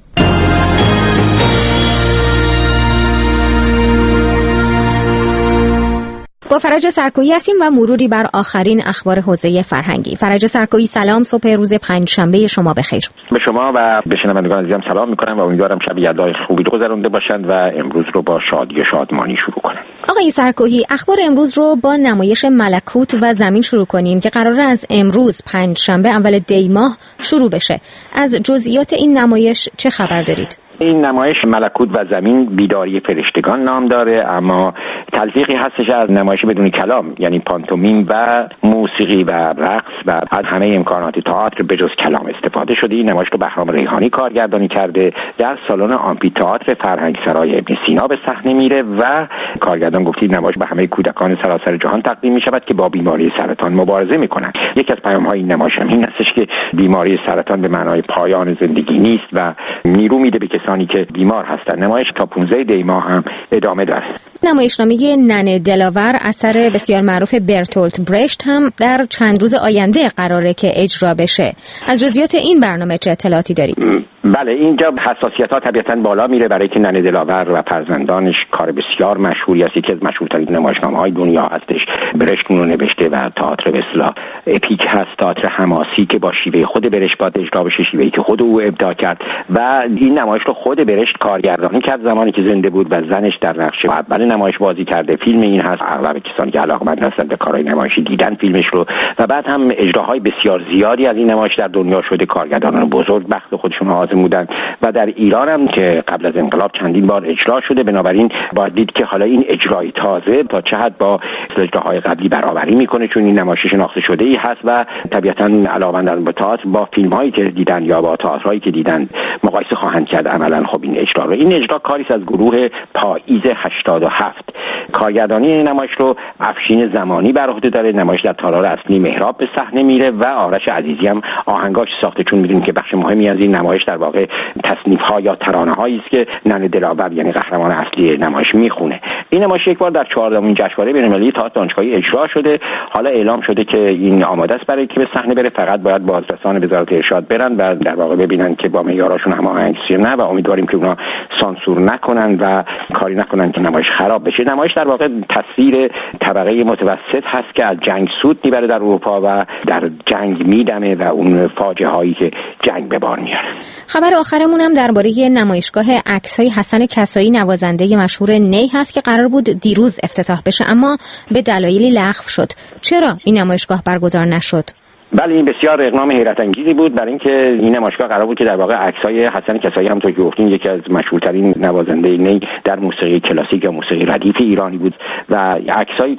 با فرج سرکویی هستیم و مروری بر آخرین اخبار حوزه فرهنگی. فرج سرکویی سلام، صبح روز پنجشنبه شما بخیر. به شما و به شنوندگان عزیزم سلام می‌کنم و امیدوارم شب یلدای خوبی رو گذرونده باشند و امروز رو با شادی شادمانی شروع کنند. آقای سرکویی، اخبار امروز رو با نمایش ملکوت و زمین شروع کنیم که قراره از امروز پنجشنبه اول دی ماه شروع بشه. از جزئیات این نمایش چه خبر دارید؟ این نمایش ملکوت و زمین بیداری فرشتگان نام داره، اما تلفیقی هستش از نمایش بدون کلام، یعنی پانتومیم و موسیقی و رقص و از همه امکانات تئاتر به جز کلام استفاده شده. این نمایش رو بهرام ریحانی کارگردانی کرده، در سالن آمفی‌تئاتر فرهنگسرای ابن سینا به صحنه میره و کارگردان گفته نمایش به همه کودکان سراسر جهان تقدیم میشود که با بیماری سرطان مبارزه میکنند. یکی از پیام‌های این نمایش هم این هستش که بیماری سرطان به معنای پایان زندگی نیست و نیرو میده به کسانی که بیمار هستند. نمایش تا 15 دی ماه هم ادامه داره. نمایشنامه ننه دلاور اثر بسیار معروف برتولت برشت هم در چند روز آینده قراره که اجرا بشه. از جزئیات این برنامه چه اطلاعاتی دارید؟ بله، اینجا حساسیت‌ها طبیعتاً بالا میره برای که ننه دلاور و فرزندانش کار بسیار مشهوری است، یکی از مشهورترین نمایشنامه‌های دنیا هستش. برشت اون رو نوشته و تئاتر به اصطلاح اپیک هست، تئاتر حماسی که با شیوه خود برشت باید اجرا بشه، شیوهی که خود او ابداع کرد و این نمایش رو خود برشت کارگردانی کرد زمانی که زنده بود و زنش در نقش اول نمایش بازی کرده. فیلم این هست، اغلب کسانی که علاقه‌مند هستند به کارهای نمایشی دیدن فیلمش رو و بعد هم اجراهای بسیار زیادی از این نمایش در دنیا شده. کارگردانان بزرگ بخت خودشون حازم بودن و در ایران هم که قبل از انقلاب چندین بار اجرا شده. بنابراین باید دید که حالا این اجرای تازه تا چه حد با اجراهای قبلی برابری میکنه، چون این نمایش شناخته شده ای هست و طبیعتاً علاوه‌بر به تئاتر با فیلم‌هایی که دیدن یا با تئاترهایی که دیدن مقایسه خواهند کرد. عملاً خب این اجرا کاری از گروه پاییز 87. کارگردانی این نمایش رو افشین زمانی بر عهده داره. نمایش در تالار اصلی مهراب به صحنه میره و آرش عزیزی هم آهنگاش ساخته، چون می‌دونیم که بخش مهمی از این نمایش در واقع تصنیف‌ها یا ترانه‌هایی است که ننه دلاور یعنی قهرمان اصلی نمایش میخونه. این نمایش یک بار در 14مین جشنواره بین‌المللی تئاتر دانشگاهی اجرا شده. حالا اعلام شده که این آماده است برای که به صحنه بره، فقط باید بازرسان وزارت ارشاد برن و در واقع ببینن که با معیاراشون هماهنگ است یا نه و امیدواریم که اونا سانسور نکنن و کاری نکنن که نمایش خراب بشه. نمایش در واقع تصویر طبقه متوسط هست که از جنگ سود میبره در اروپا و در جنگ میدمه و اون فاجعه هایی که جنگ به بار میاره. خبر آخرمون هم درباره نمایشگاه عکس‌های حسن کسایی نوازنده مشهور نی هست که قرار بود دیروز افتتاح بشه اما به دلایلی لغو شد. چرا این نمایشگاه برگزار نشد؟ بله، این بسیار اقدام حیرت انگیزی بود برای اینکه این نمایشگاه قرار بود که در واقع عکس‌های حسن کسایی همونطور که گفتین یکی از مشهورترین نوازنده نی در موسیقی کلاسیک یا موسیقی ردیف ایرانی بود و عکسایی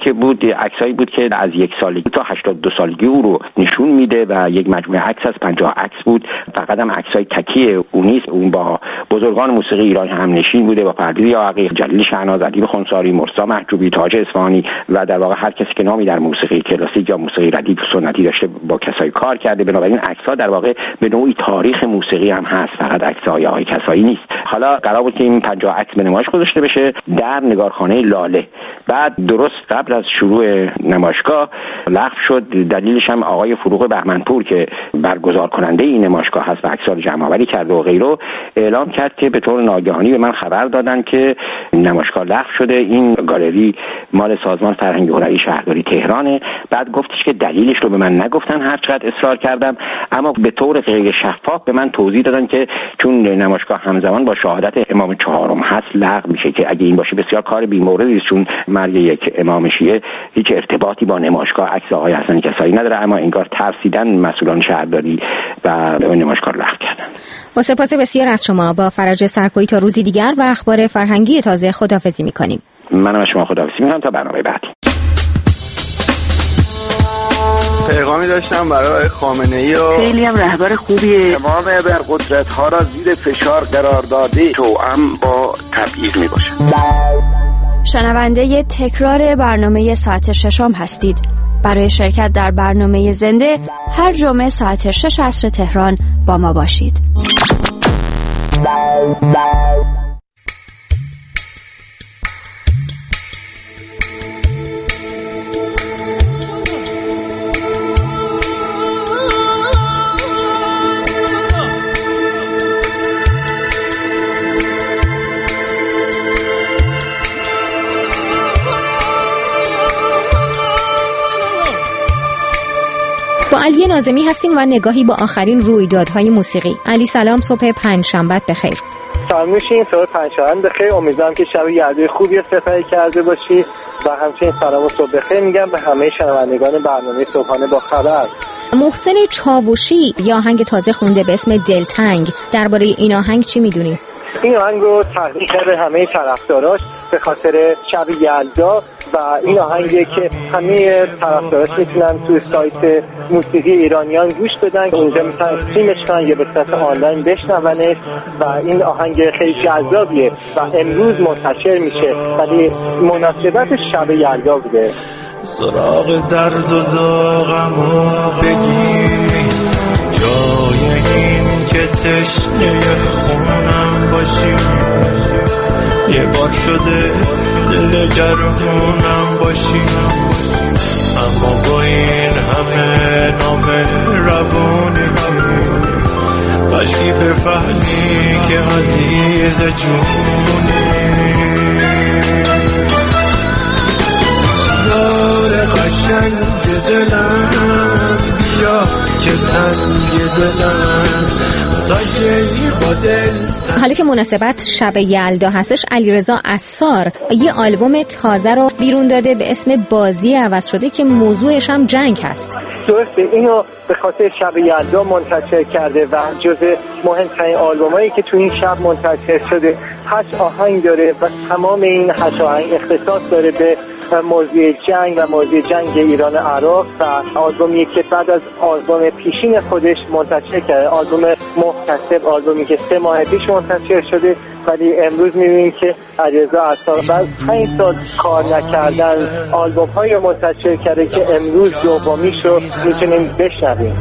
بود که از 1 سالگی تا 82 سالگی او رو نشون میده و یک مجموعه عکس از 50 عکس بود. فقط هم عکسای تکی او نیست، اون با بزرگان موسیقی ایرانی هم نشین بوده، با پرویز یاغی، جلیل شهناز، ادیب خنساری، مرتضی محجوبی، تاج اصفهانی و در واقع هر کسی که نامی در موسیقی کلاسیک یا موسیقی ردیف سنتی داشته با کسایی کار کرده. بنابراین عکس‌ها در واقع به نوعی تاریخ موسیقی هم هست، فقط عکس‌های آقای کسایی نیست. حالا قرار بود که این 50 عکس به نمایش گذاشته بشه در نگارخانه لاله. بعد درست قبل از شروع نمایشگاه لغو شد. دلیلش هم آقای فروغ بهمنپور که برگزار کننده این نمایشگاه هست و عکس‌ها رو جمع‌آوری کرده و غیره اعلام کرد که به طور ناگهانی به من خبر دادن که نمایشگاه لغو شده. این گالری مال سازمان فرهنگی هنری شهرداری تهرانه. بعد گفتش که دلیلش رو به من نگفتن، هر چقدر اصرار کردم، اما به طور غیر شفاف به من توضیح دادن که چون نمایشگاه همزمان با شهادت امام چهارم هست لغو میشه، که اگه این باشه بسیار کار بی‌موردی است، چون مرگ یک امام شیعه هیچ ارتباطی با نمایشگاه عکس آقای حسن کسایی نداره، اما انگار ترسیدن مسئولان شهرداری و نمایشگاه لغو کردن. با سپاس بسیار از شما. با فرج سرکویی تا روزی دیگر و اخبار فرهنگی تازه خداحافظی می‌کنیم. منم از شما خداحافظی می‌کنم تا برنامه بعد. پیغامی داشتم برای خامنه‌ای و خیلی هم رهبر خوبیه. تمام ابرقدرت‌ها را زیر فشار قرار داده توأم با تبعیض میباشه. شنونده تکرار برنامه ساعت ششم هستید. برای شرکت در برنامه زنده هر جمعه ساعت 6 عصر تهران با ما باشید. با علی ناظمی هستیم و نگاهی با آخرین رویدادهای موسیقی. علی سلام، صبح پنجشنبه بخیر. سلامشین، صبح پنجشنبه بخیر. امیدوارم که شب یلدای خوبی سپری کرده باشی و همچنین سلام و صبح بخیر میگم به همه شنوندگان برنامه صبحانه با خبر. محسن چاوشی یا آهنگ تازه خونده به اسم دلتنگ، درباره این آهنگ چی میدونی؟ این آهنگ رو تقدیم کرده همه طرفداراش به خاطر شب یلدا و این آهنگی که همه طرفداراش میتونن توی سایت موسیقی ایرانیان گوش بدن، اونجا میتونن استریمش کنن یا به صورت آنلاین بشنونش و این آهنگ خیلی جذابیه و امروز منتشر میشه ولی مناسبت شب یلدا بوده. سراغ درد و داغمو بگیری جای این که تشنه خونم باشی، یه بار شده دل جرمونم باشی، اما با این همه نام روانی باشی بفهمی که عزیز جونی. یار قشنگ دلم بیا که تنگ دلم تاجی با دل. حالا که مناسبت شب یلدا هستش، علیرضا عصار یه آلبوم تازه رو بیرون داده به اسم بازی عوض شده که موضوعش هم جنگ هست. درسته، اینو به خاطر شب یلدا منتشر کرده و جزء مهمترین آلبومایی که تو این شب منتشر شده. 8 آهنگ داره و تمام این 8 آهنگ اختصاص داره به موضوع جنگ و موضوع جنگ ایران عراق و آلبومی که بعد از آلبوم پیشین خودش منتشر کرده، آلبوم محتسب، آلبومی که 3 ماه پیش منتشر شده ولی امروز می‌بینیم که علیرضا عصار بعد 5 سال کار نکردن آلبوم‌های منتشر کرده که امروز دومیش رو می‌تونیم بشنویم.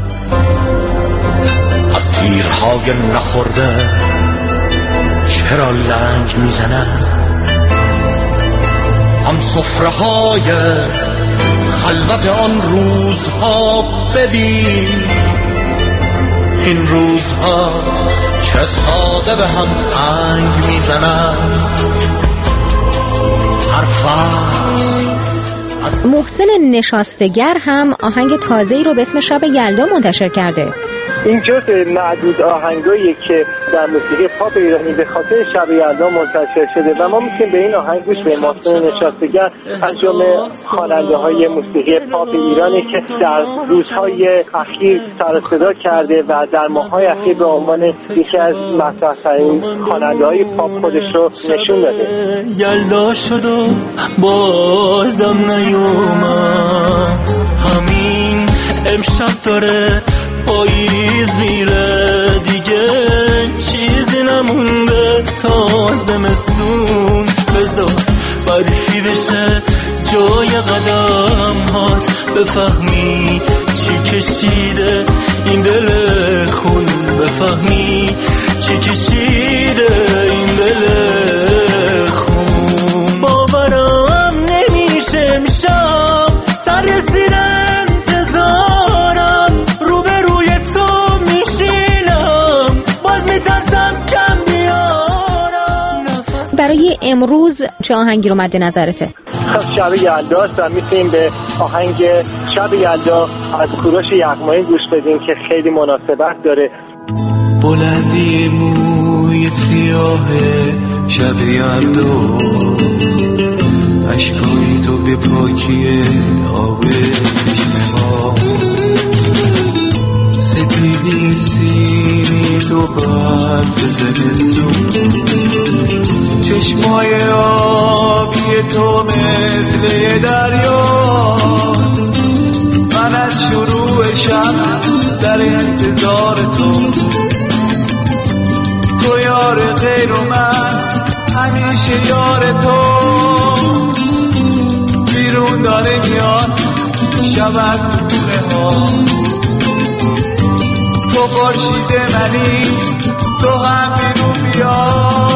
از تیرهای نخورده چرا لنگ میزنن، هم سفره‌های خلوت آن روزها ببین، این روزها چه ساده به هم آهنگ میزنن. هر فصل محسن نشاستگر هم آهنگ تازه‌ای رو به اسم شب یلدا منتشر کرده. این جزء معدود آهنگایی که در موسیقی پاپ ایرانی به خاطر شب یلدا منتشر شده و ما میتونیم به این آهنگ گوش بدیم. محسن نشاستگر از جمله خواننده‌های موسیقی پاپ ایرانی که در روزهای اخیر سر و صدا کرده و در ماه‌های اخیر به عنوان یکی از مطرح‌ترین خواننده‌های پاپ خودش رو نشون داده. یلدا شد و بازم نیومد، همین امشب داره پاییز میره، دیگه چیزی نمونده تا زمستون. بذار برفی بشه جای قدم هات، بفهمی چی کشیده این دل خون، بفهمی چی کشیده این دل خون. باورم نمیشه امشب سر رسیدن برای امروز چه آهنگی رو مد نظرته؟ خب شب یلداست و میتونیم به آهنگ شب یلدا از کوروش یغمایی گوش بدیم که خیلی مناسبت داره. بلندی موی سیاه شب یلدا، اشکای تو به پاکی آب چشمه ها، سپیدی سینی تو برف زمستون، چشمای آبی تو مثل دریا، من از شروع شب در انتظار تو، تو یار غیر و من همیشه یار تو، بیرون داره میاد شب از خونه ها، تو خورشید منی تو هم بیرون بیا.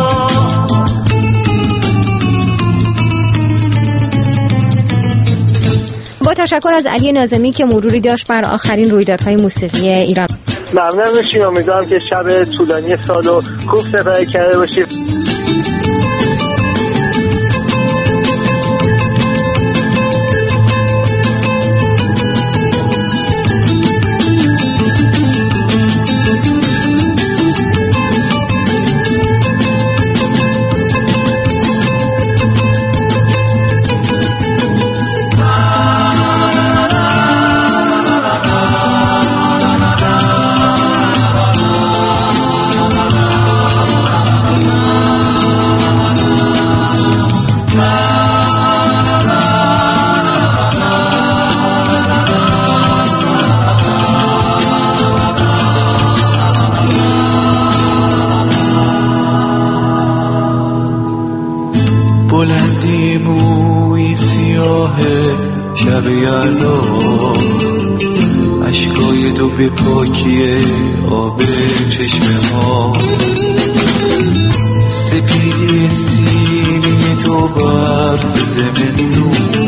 با تشکر از علی ناظمی که مروری داشت بر آخرین رویدادهای موسیقی ایران. ممنون میشیم، امیدوارم که شب طولانی سالو خوب سپری کرده باشید. بلندی موی سیاه شب یلدا، اشکای تو به پاکی آب چشمه ها، سپیدی سینی تو برف زمستون،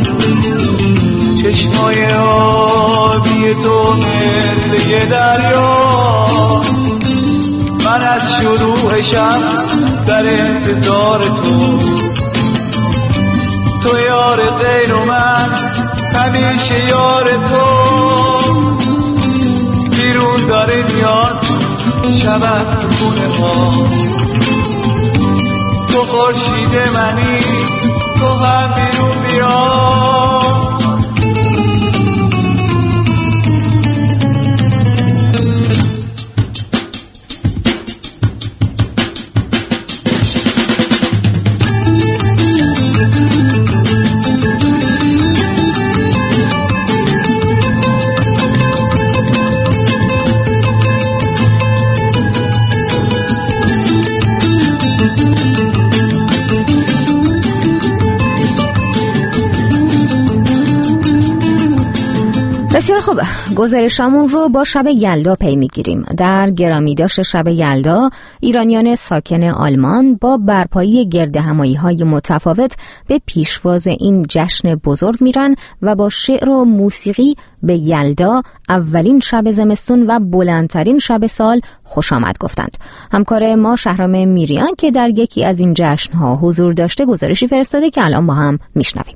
چشمای آبی تو مثل دریا، من از شروع شب در انتظار تو، تو یار غیر و من همیشه یار تو، بیرون داره میاد شب از خونه ها، تو خورشید منی تو هم بیرون بیا. بسیار خوب، گزارشامون رو با شب یلدا پی میگیریم. در گرامیداشت شب یلدا، ایرانیان ساکن آلمان با برپایی گردهمایی‌های متفاوت به پیشواز این جشن بزرگ میرن و با شعر و موسیقی به یلدا، اولین شب زمستون و بلندترین شب سال، خوش آمد گفتند. همکار ما شهرام میریان که در یکی از این جشن‌ها حضور داشته گزارشی فرستاده که الان با هم میشنویم.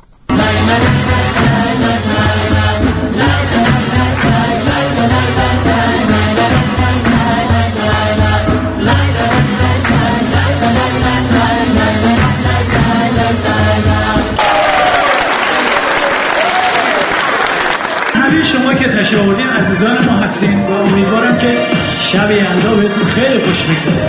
شما که تشریف آوردین عزیزان ما هستین و امیدوارم که شب یلدا بهتون خیلی خوش بگذره.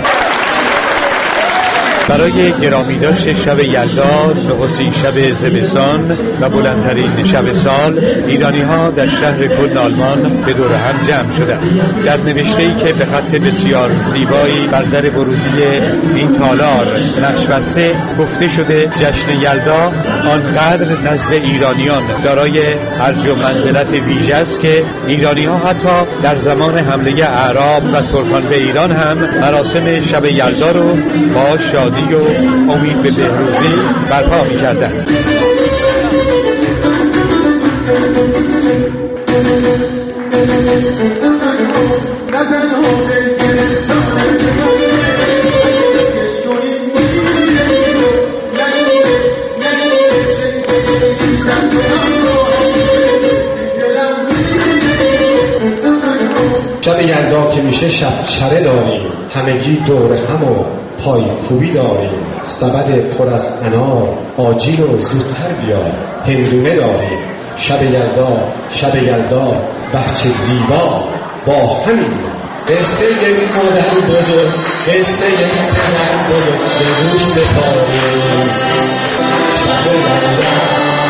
برای گرامیداشت شب یلدا، نخستین شب زمستان و بلندترین شب سال، ایرانی‌ها در شهر کلن آلمان به دور هم جمع شدند. در نوشته‌ای که به خط بسیار زیبایی بر در ورودی این تالار نقش بسته گفته شده جشن یلدا آنقدر نزد ایرانیان دارای ارج و منزلت ویژه است که ایرانی‌ها حتی در زمان حمله اعراب و ترکان به ایران هم مراسم شب یلدا رو با شادی و امید به بهروزی برپا می‌کردند. شب یلدا که میشه شب چره داریم، همگی دور هم و پای کوبی داریم، سبد پر از انار آجیل و زودتر بیار. هندونه داریم، شب یلدا بچه زیبا با همین قصه یک مادر بزرگ، قصه یک پدر بزرگ به روش سپاریم. شب یلدا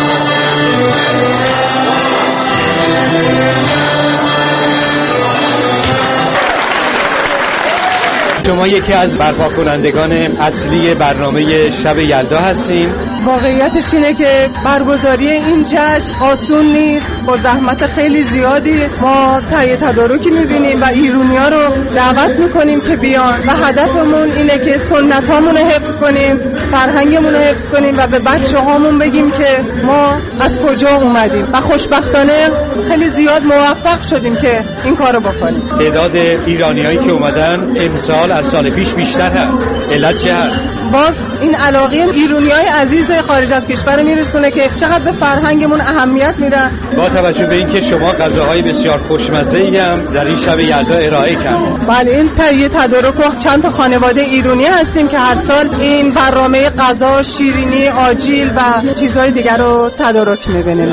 شما یکی از برپا کنندگان اصلی برنامه شب یلدا هستیم. واقعیتش اینه که برگزاری این جشن آسون نیست، با زحمت خیلی زیادی ما تهیه تدارکی می‌بینیم و ایرونی‌ها رو دعوت می‌کنیم که بیان و هدفمون اینه که سنتامون رو حفظ کنیم، فرهنگمون رو حفظ کنیم و به بچه‌هامون بگیم که ما از کجا اومدیم و خوشبختانه خیلی زیاد موفق شدیم که این کارو بکنیم. تعداد ایرانیایی که اومدن امسال از سال پیش بیشتر هست. علت چه هست؟ باز این علاقه ایرونیای عزیز خارج از کشور میرسونه که چقدر به فرهنگمون اهمیت میدن. با توجه به اینکه شما غذاهای بسیار خوشمزه‌ای هم در این شب یلدا ارائه کردید. بله، این تهیه تدارک و چند تا خانواده ایرانی هستیم که هر سال این برنامه غذا، شیرینی، آجیل و چیزهای دیگر رو تدارک می‌بینیم.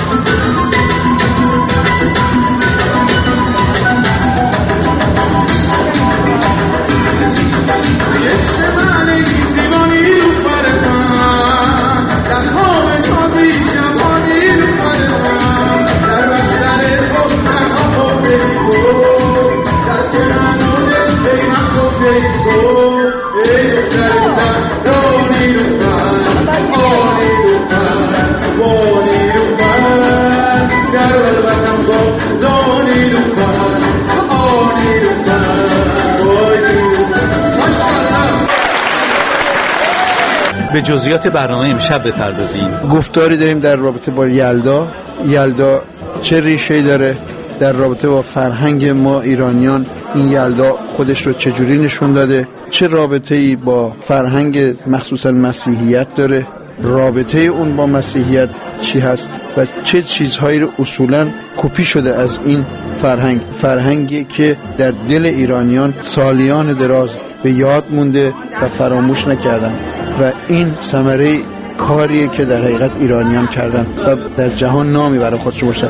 به جزئیات برنامه امشب بپردازیم. گفتاری داریم در رابطه با یلدا چه ریشه‌ای داره در رابطه با فرهنگ ما ایرانیان، این یلدا خودش رو چجوری نشون داده، چه رابطه‌ای با فرهنگ مخصوصا مسیحیت داره، رابطه اون با مسیحیت چی هست و چه چیزهایی رو اصولاً کپی شده از این فرهنگی که در دل ایرانیان سالیان دراز به یاد مونده و فراموش نکردن و این ثمره کاریه که در حقیقت ایرانیان کردن و در جهان نامی برای خودشون باشن.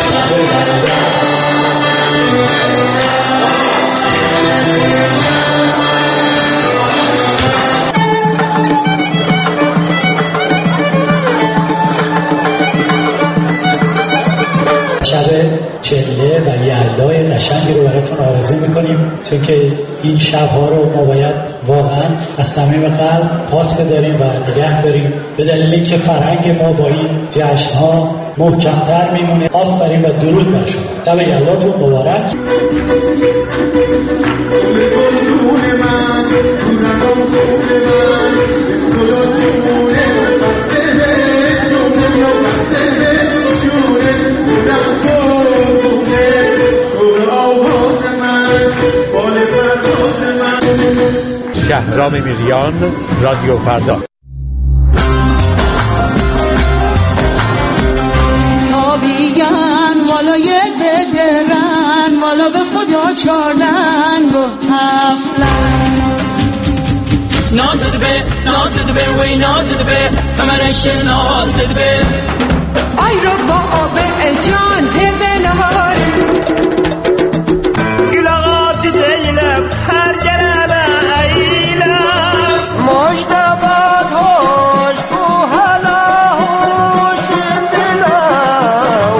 چله و یلدای قشنگی رو براتون آرزو میکنیم، چون که این شبها رو ما باید واقعا از صمیم قلب پاس بداریم و نگه داریم، به دلیل اینکه فرهنگ ما با این جشنها محکمتر میمونه. آفرین و درود بر شما. شب یلداتون مبارک. شهرام میریان، رادیو فردا. تابیگن والا یک بدرن والا به خدا چارلنگ و هفلنگ نازد به وی نازد به کمرش نازد به ای رو با آب جان تبلهار گلاغات دیلم هر جرم ایلم مجدبات هاش کو هلا هوش دلا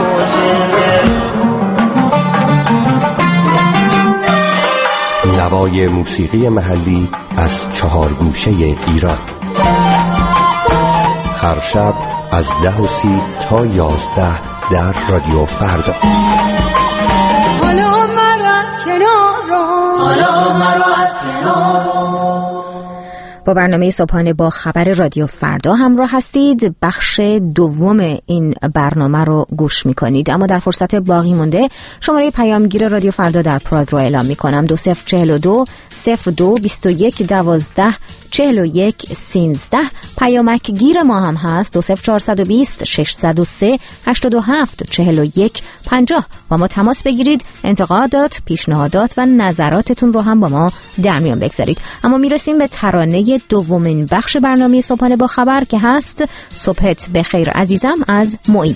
نوای موسیقی محلی از 4 گوشه ایران، هر شب از 10:30 تا 11 در رادیو فردا. حالا مرا از کنار با برنامه صبحانه با خبر رادیو فردا همراه هستید. بخش دوم این برنامه رو گوش میکنید، اما در فرصت باقی مونده شماره پیامگیر رادیو فردا در پراگ رو اعلام میکنم: 2042 02 21 12 4113. پیامک گیر ما هم هست 20420 603 87 41 50. با ما تماس بگیرید، انتقادات، پیشنهادات و نظراتتون رو هم با ما در میان بگذارید. اما میرسیم به ترانه دومین بخش برنامه صبحانه با خبر که هست صبحت بخیر عزیزم از معین.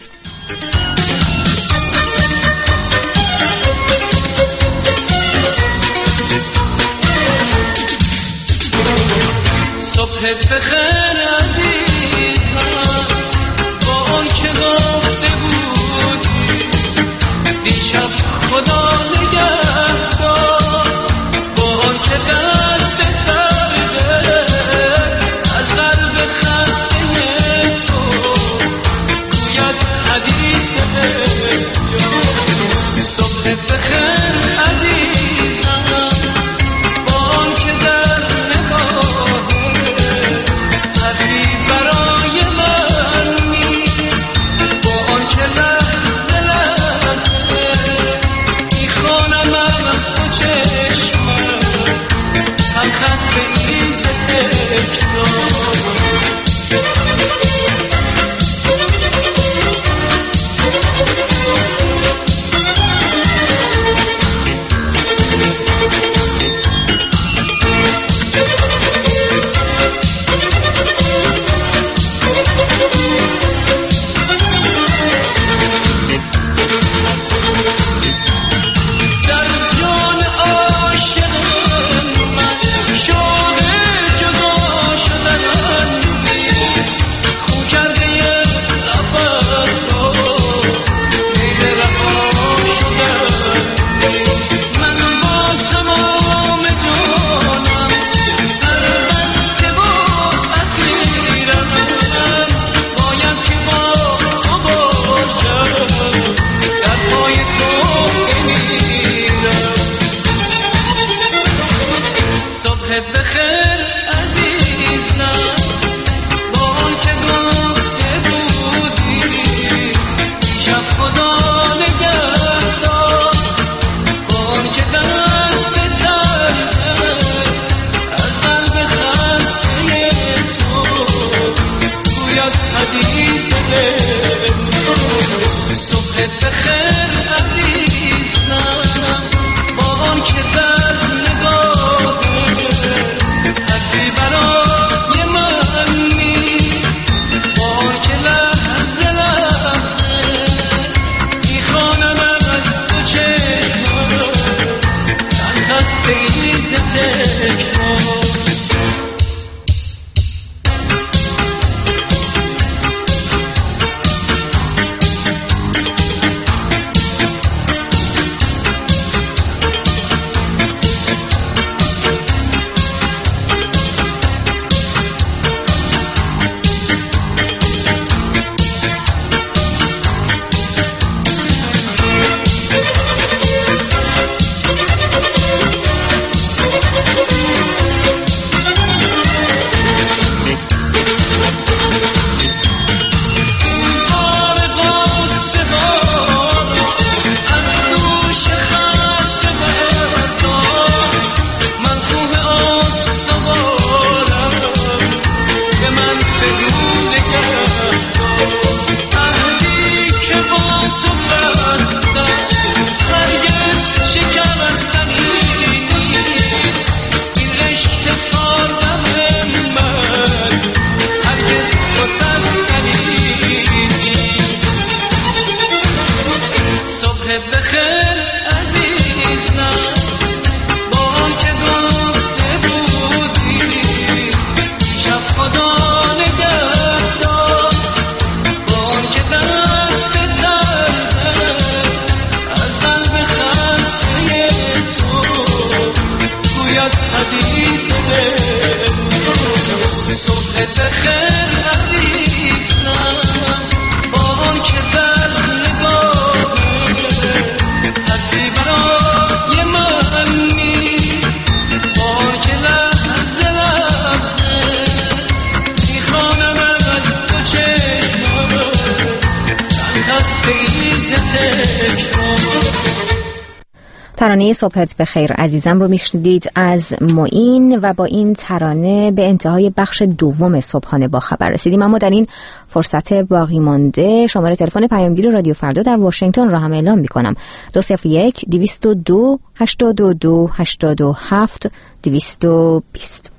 صبحت بخیر عزیزم با اون که گفته بودی دیشب خدا نگهدار، با اون که دست سرده از قلب خسته تو گوید حدیث بسیار. صبحت بخیر عزیزم با اون که در ترانه صبحت بخیر عزیزم رو میشنیدید از معین و با این ترانه به انتهای بخش دوم صبحانه با خبر رسیدیم. اما در این فرصت باقی مانده شماره تلفن پیامگیر رادیو فردا در واشنگتن را هم اعلام میکنم: 201 222 82 87 220.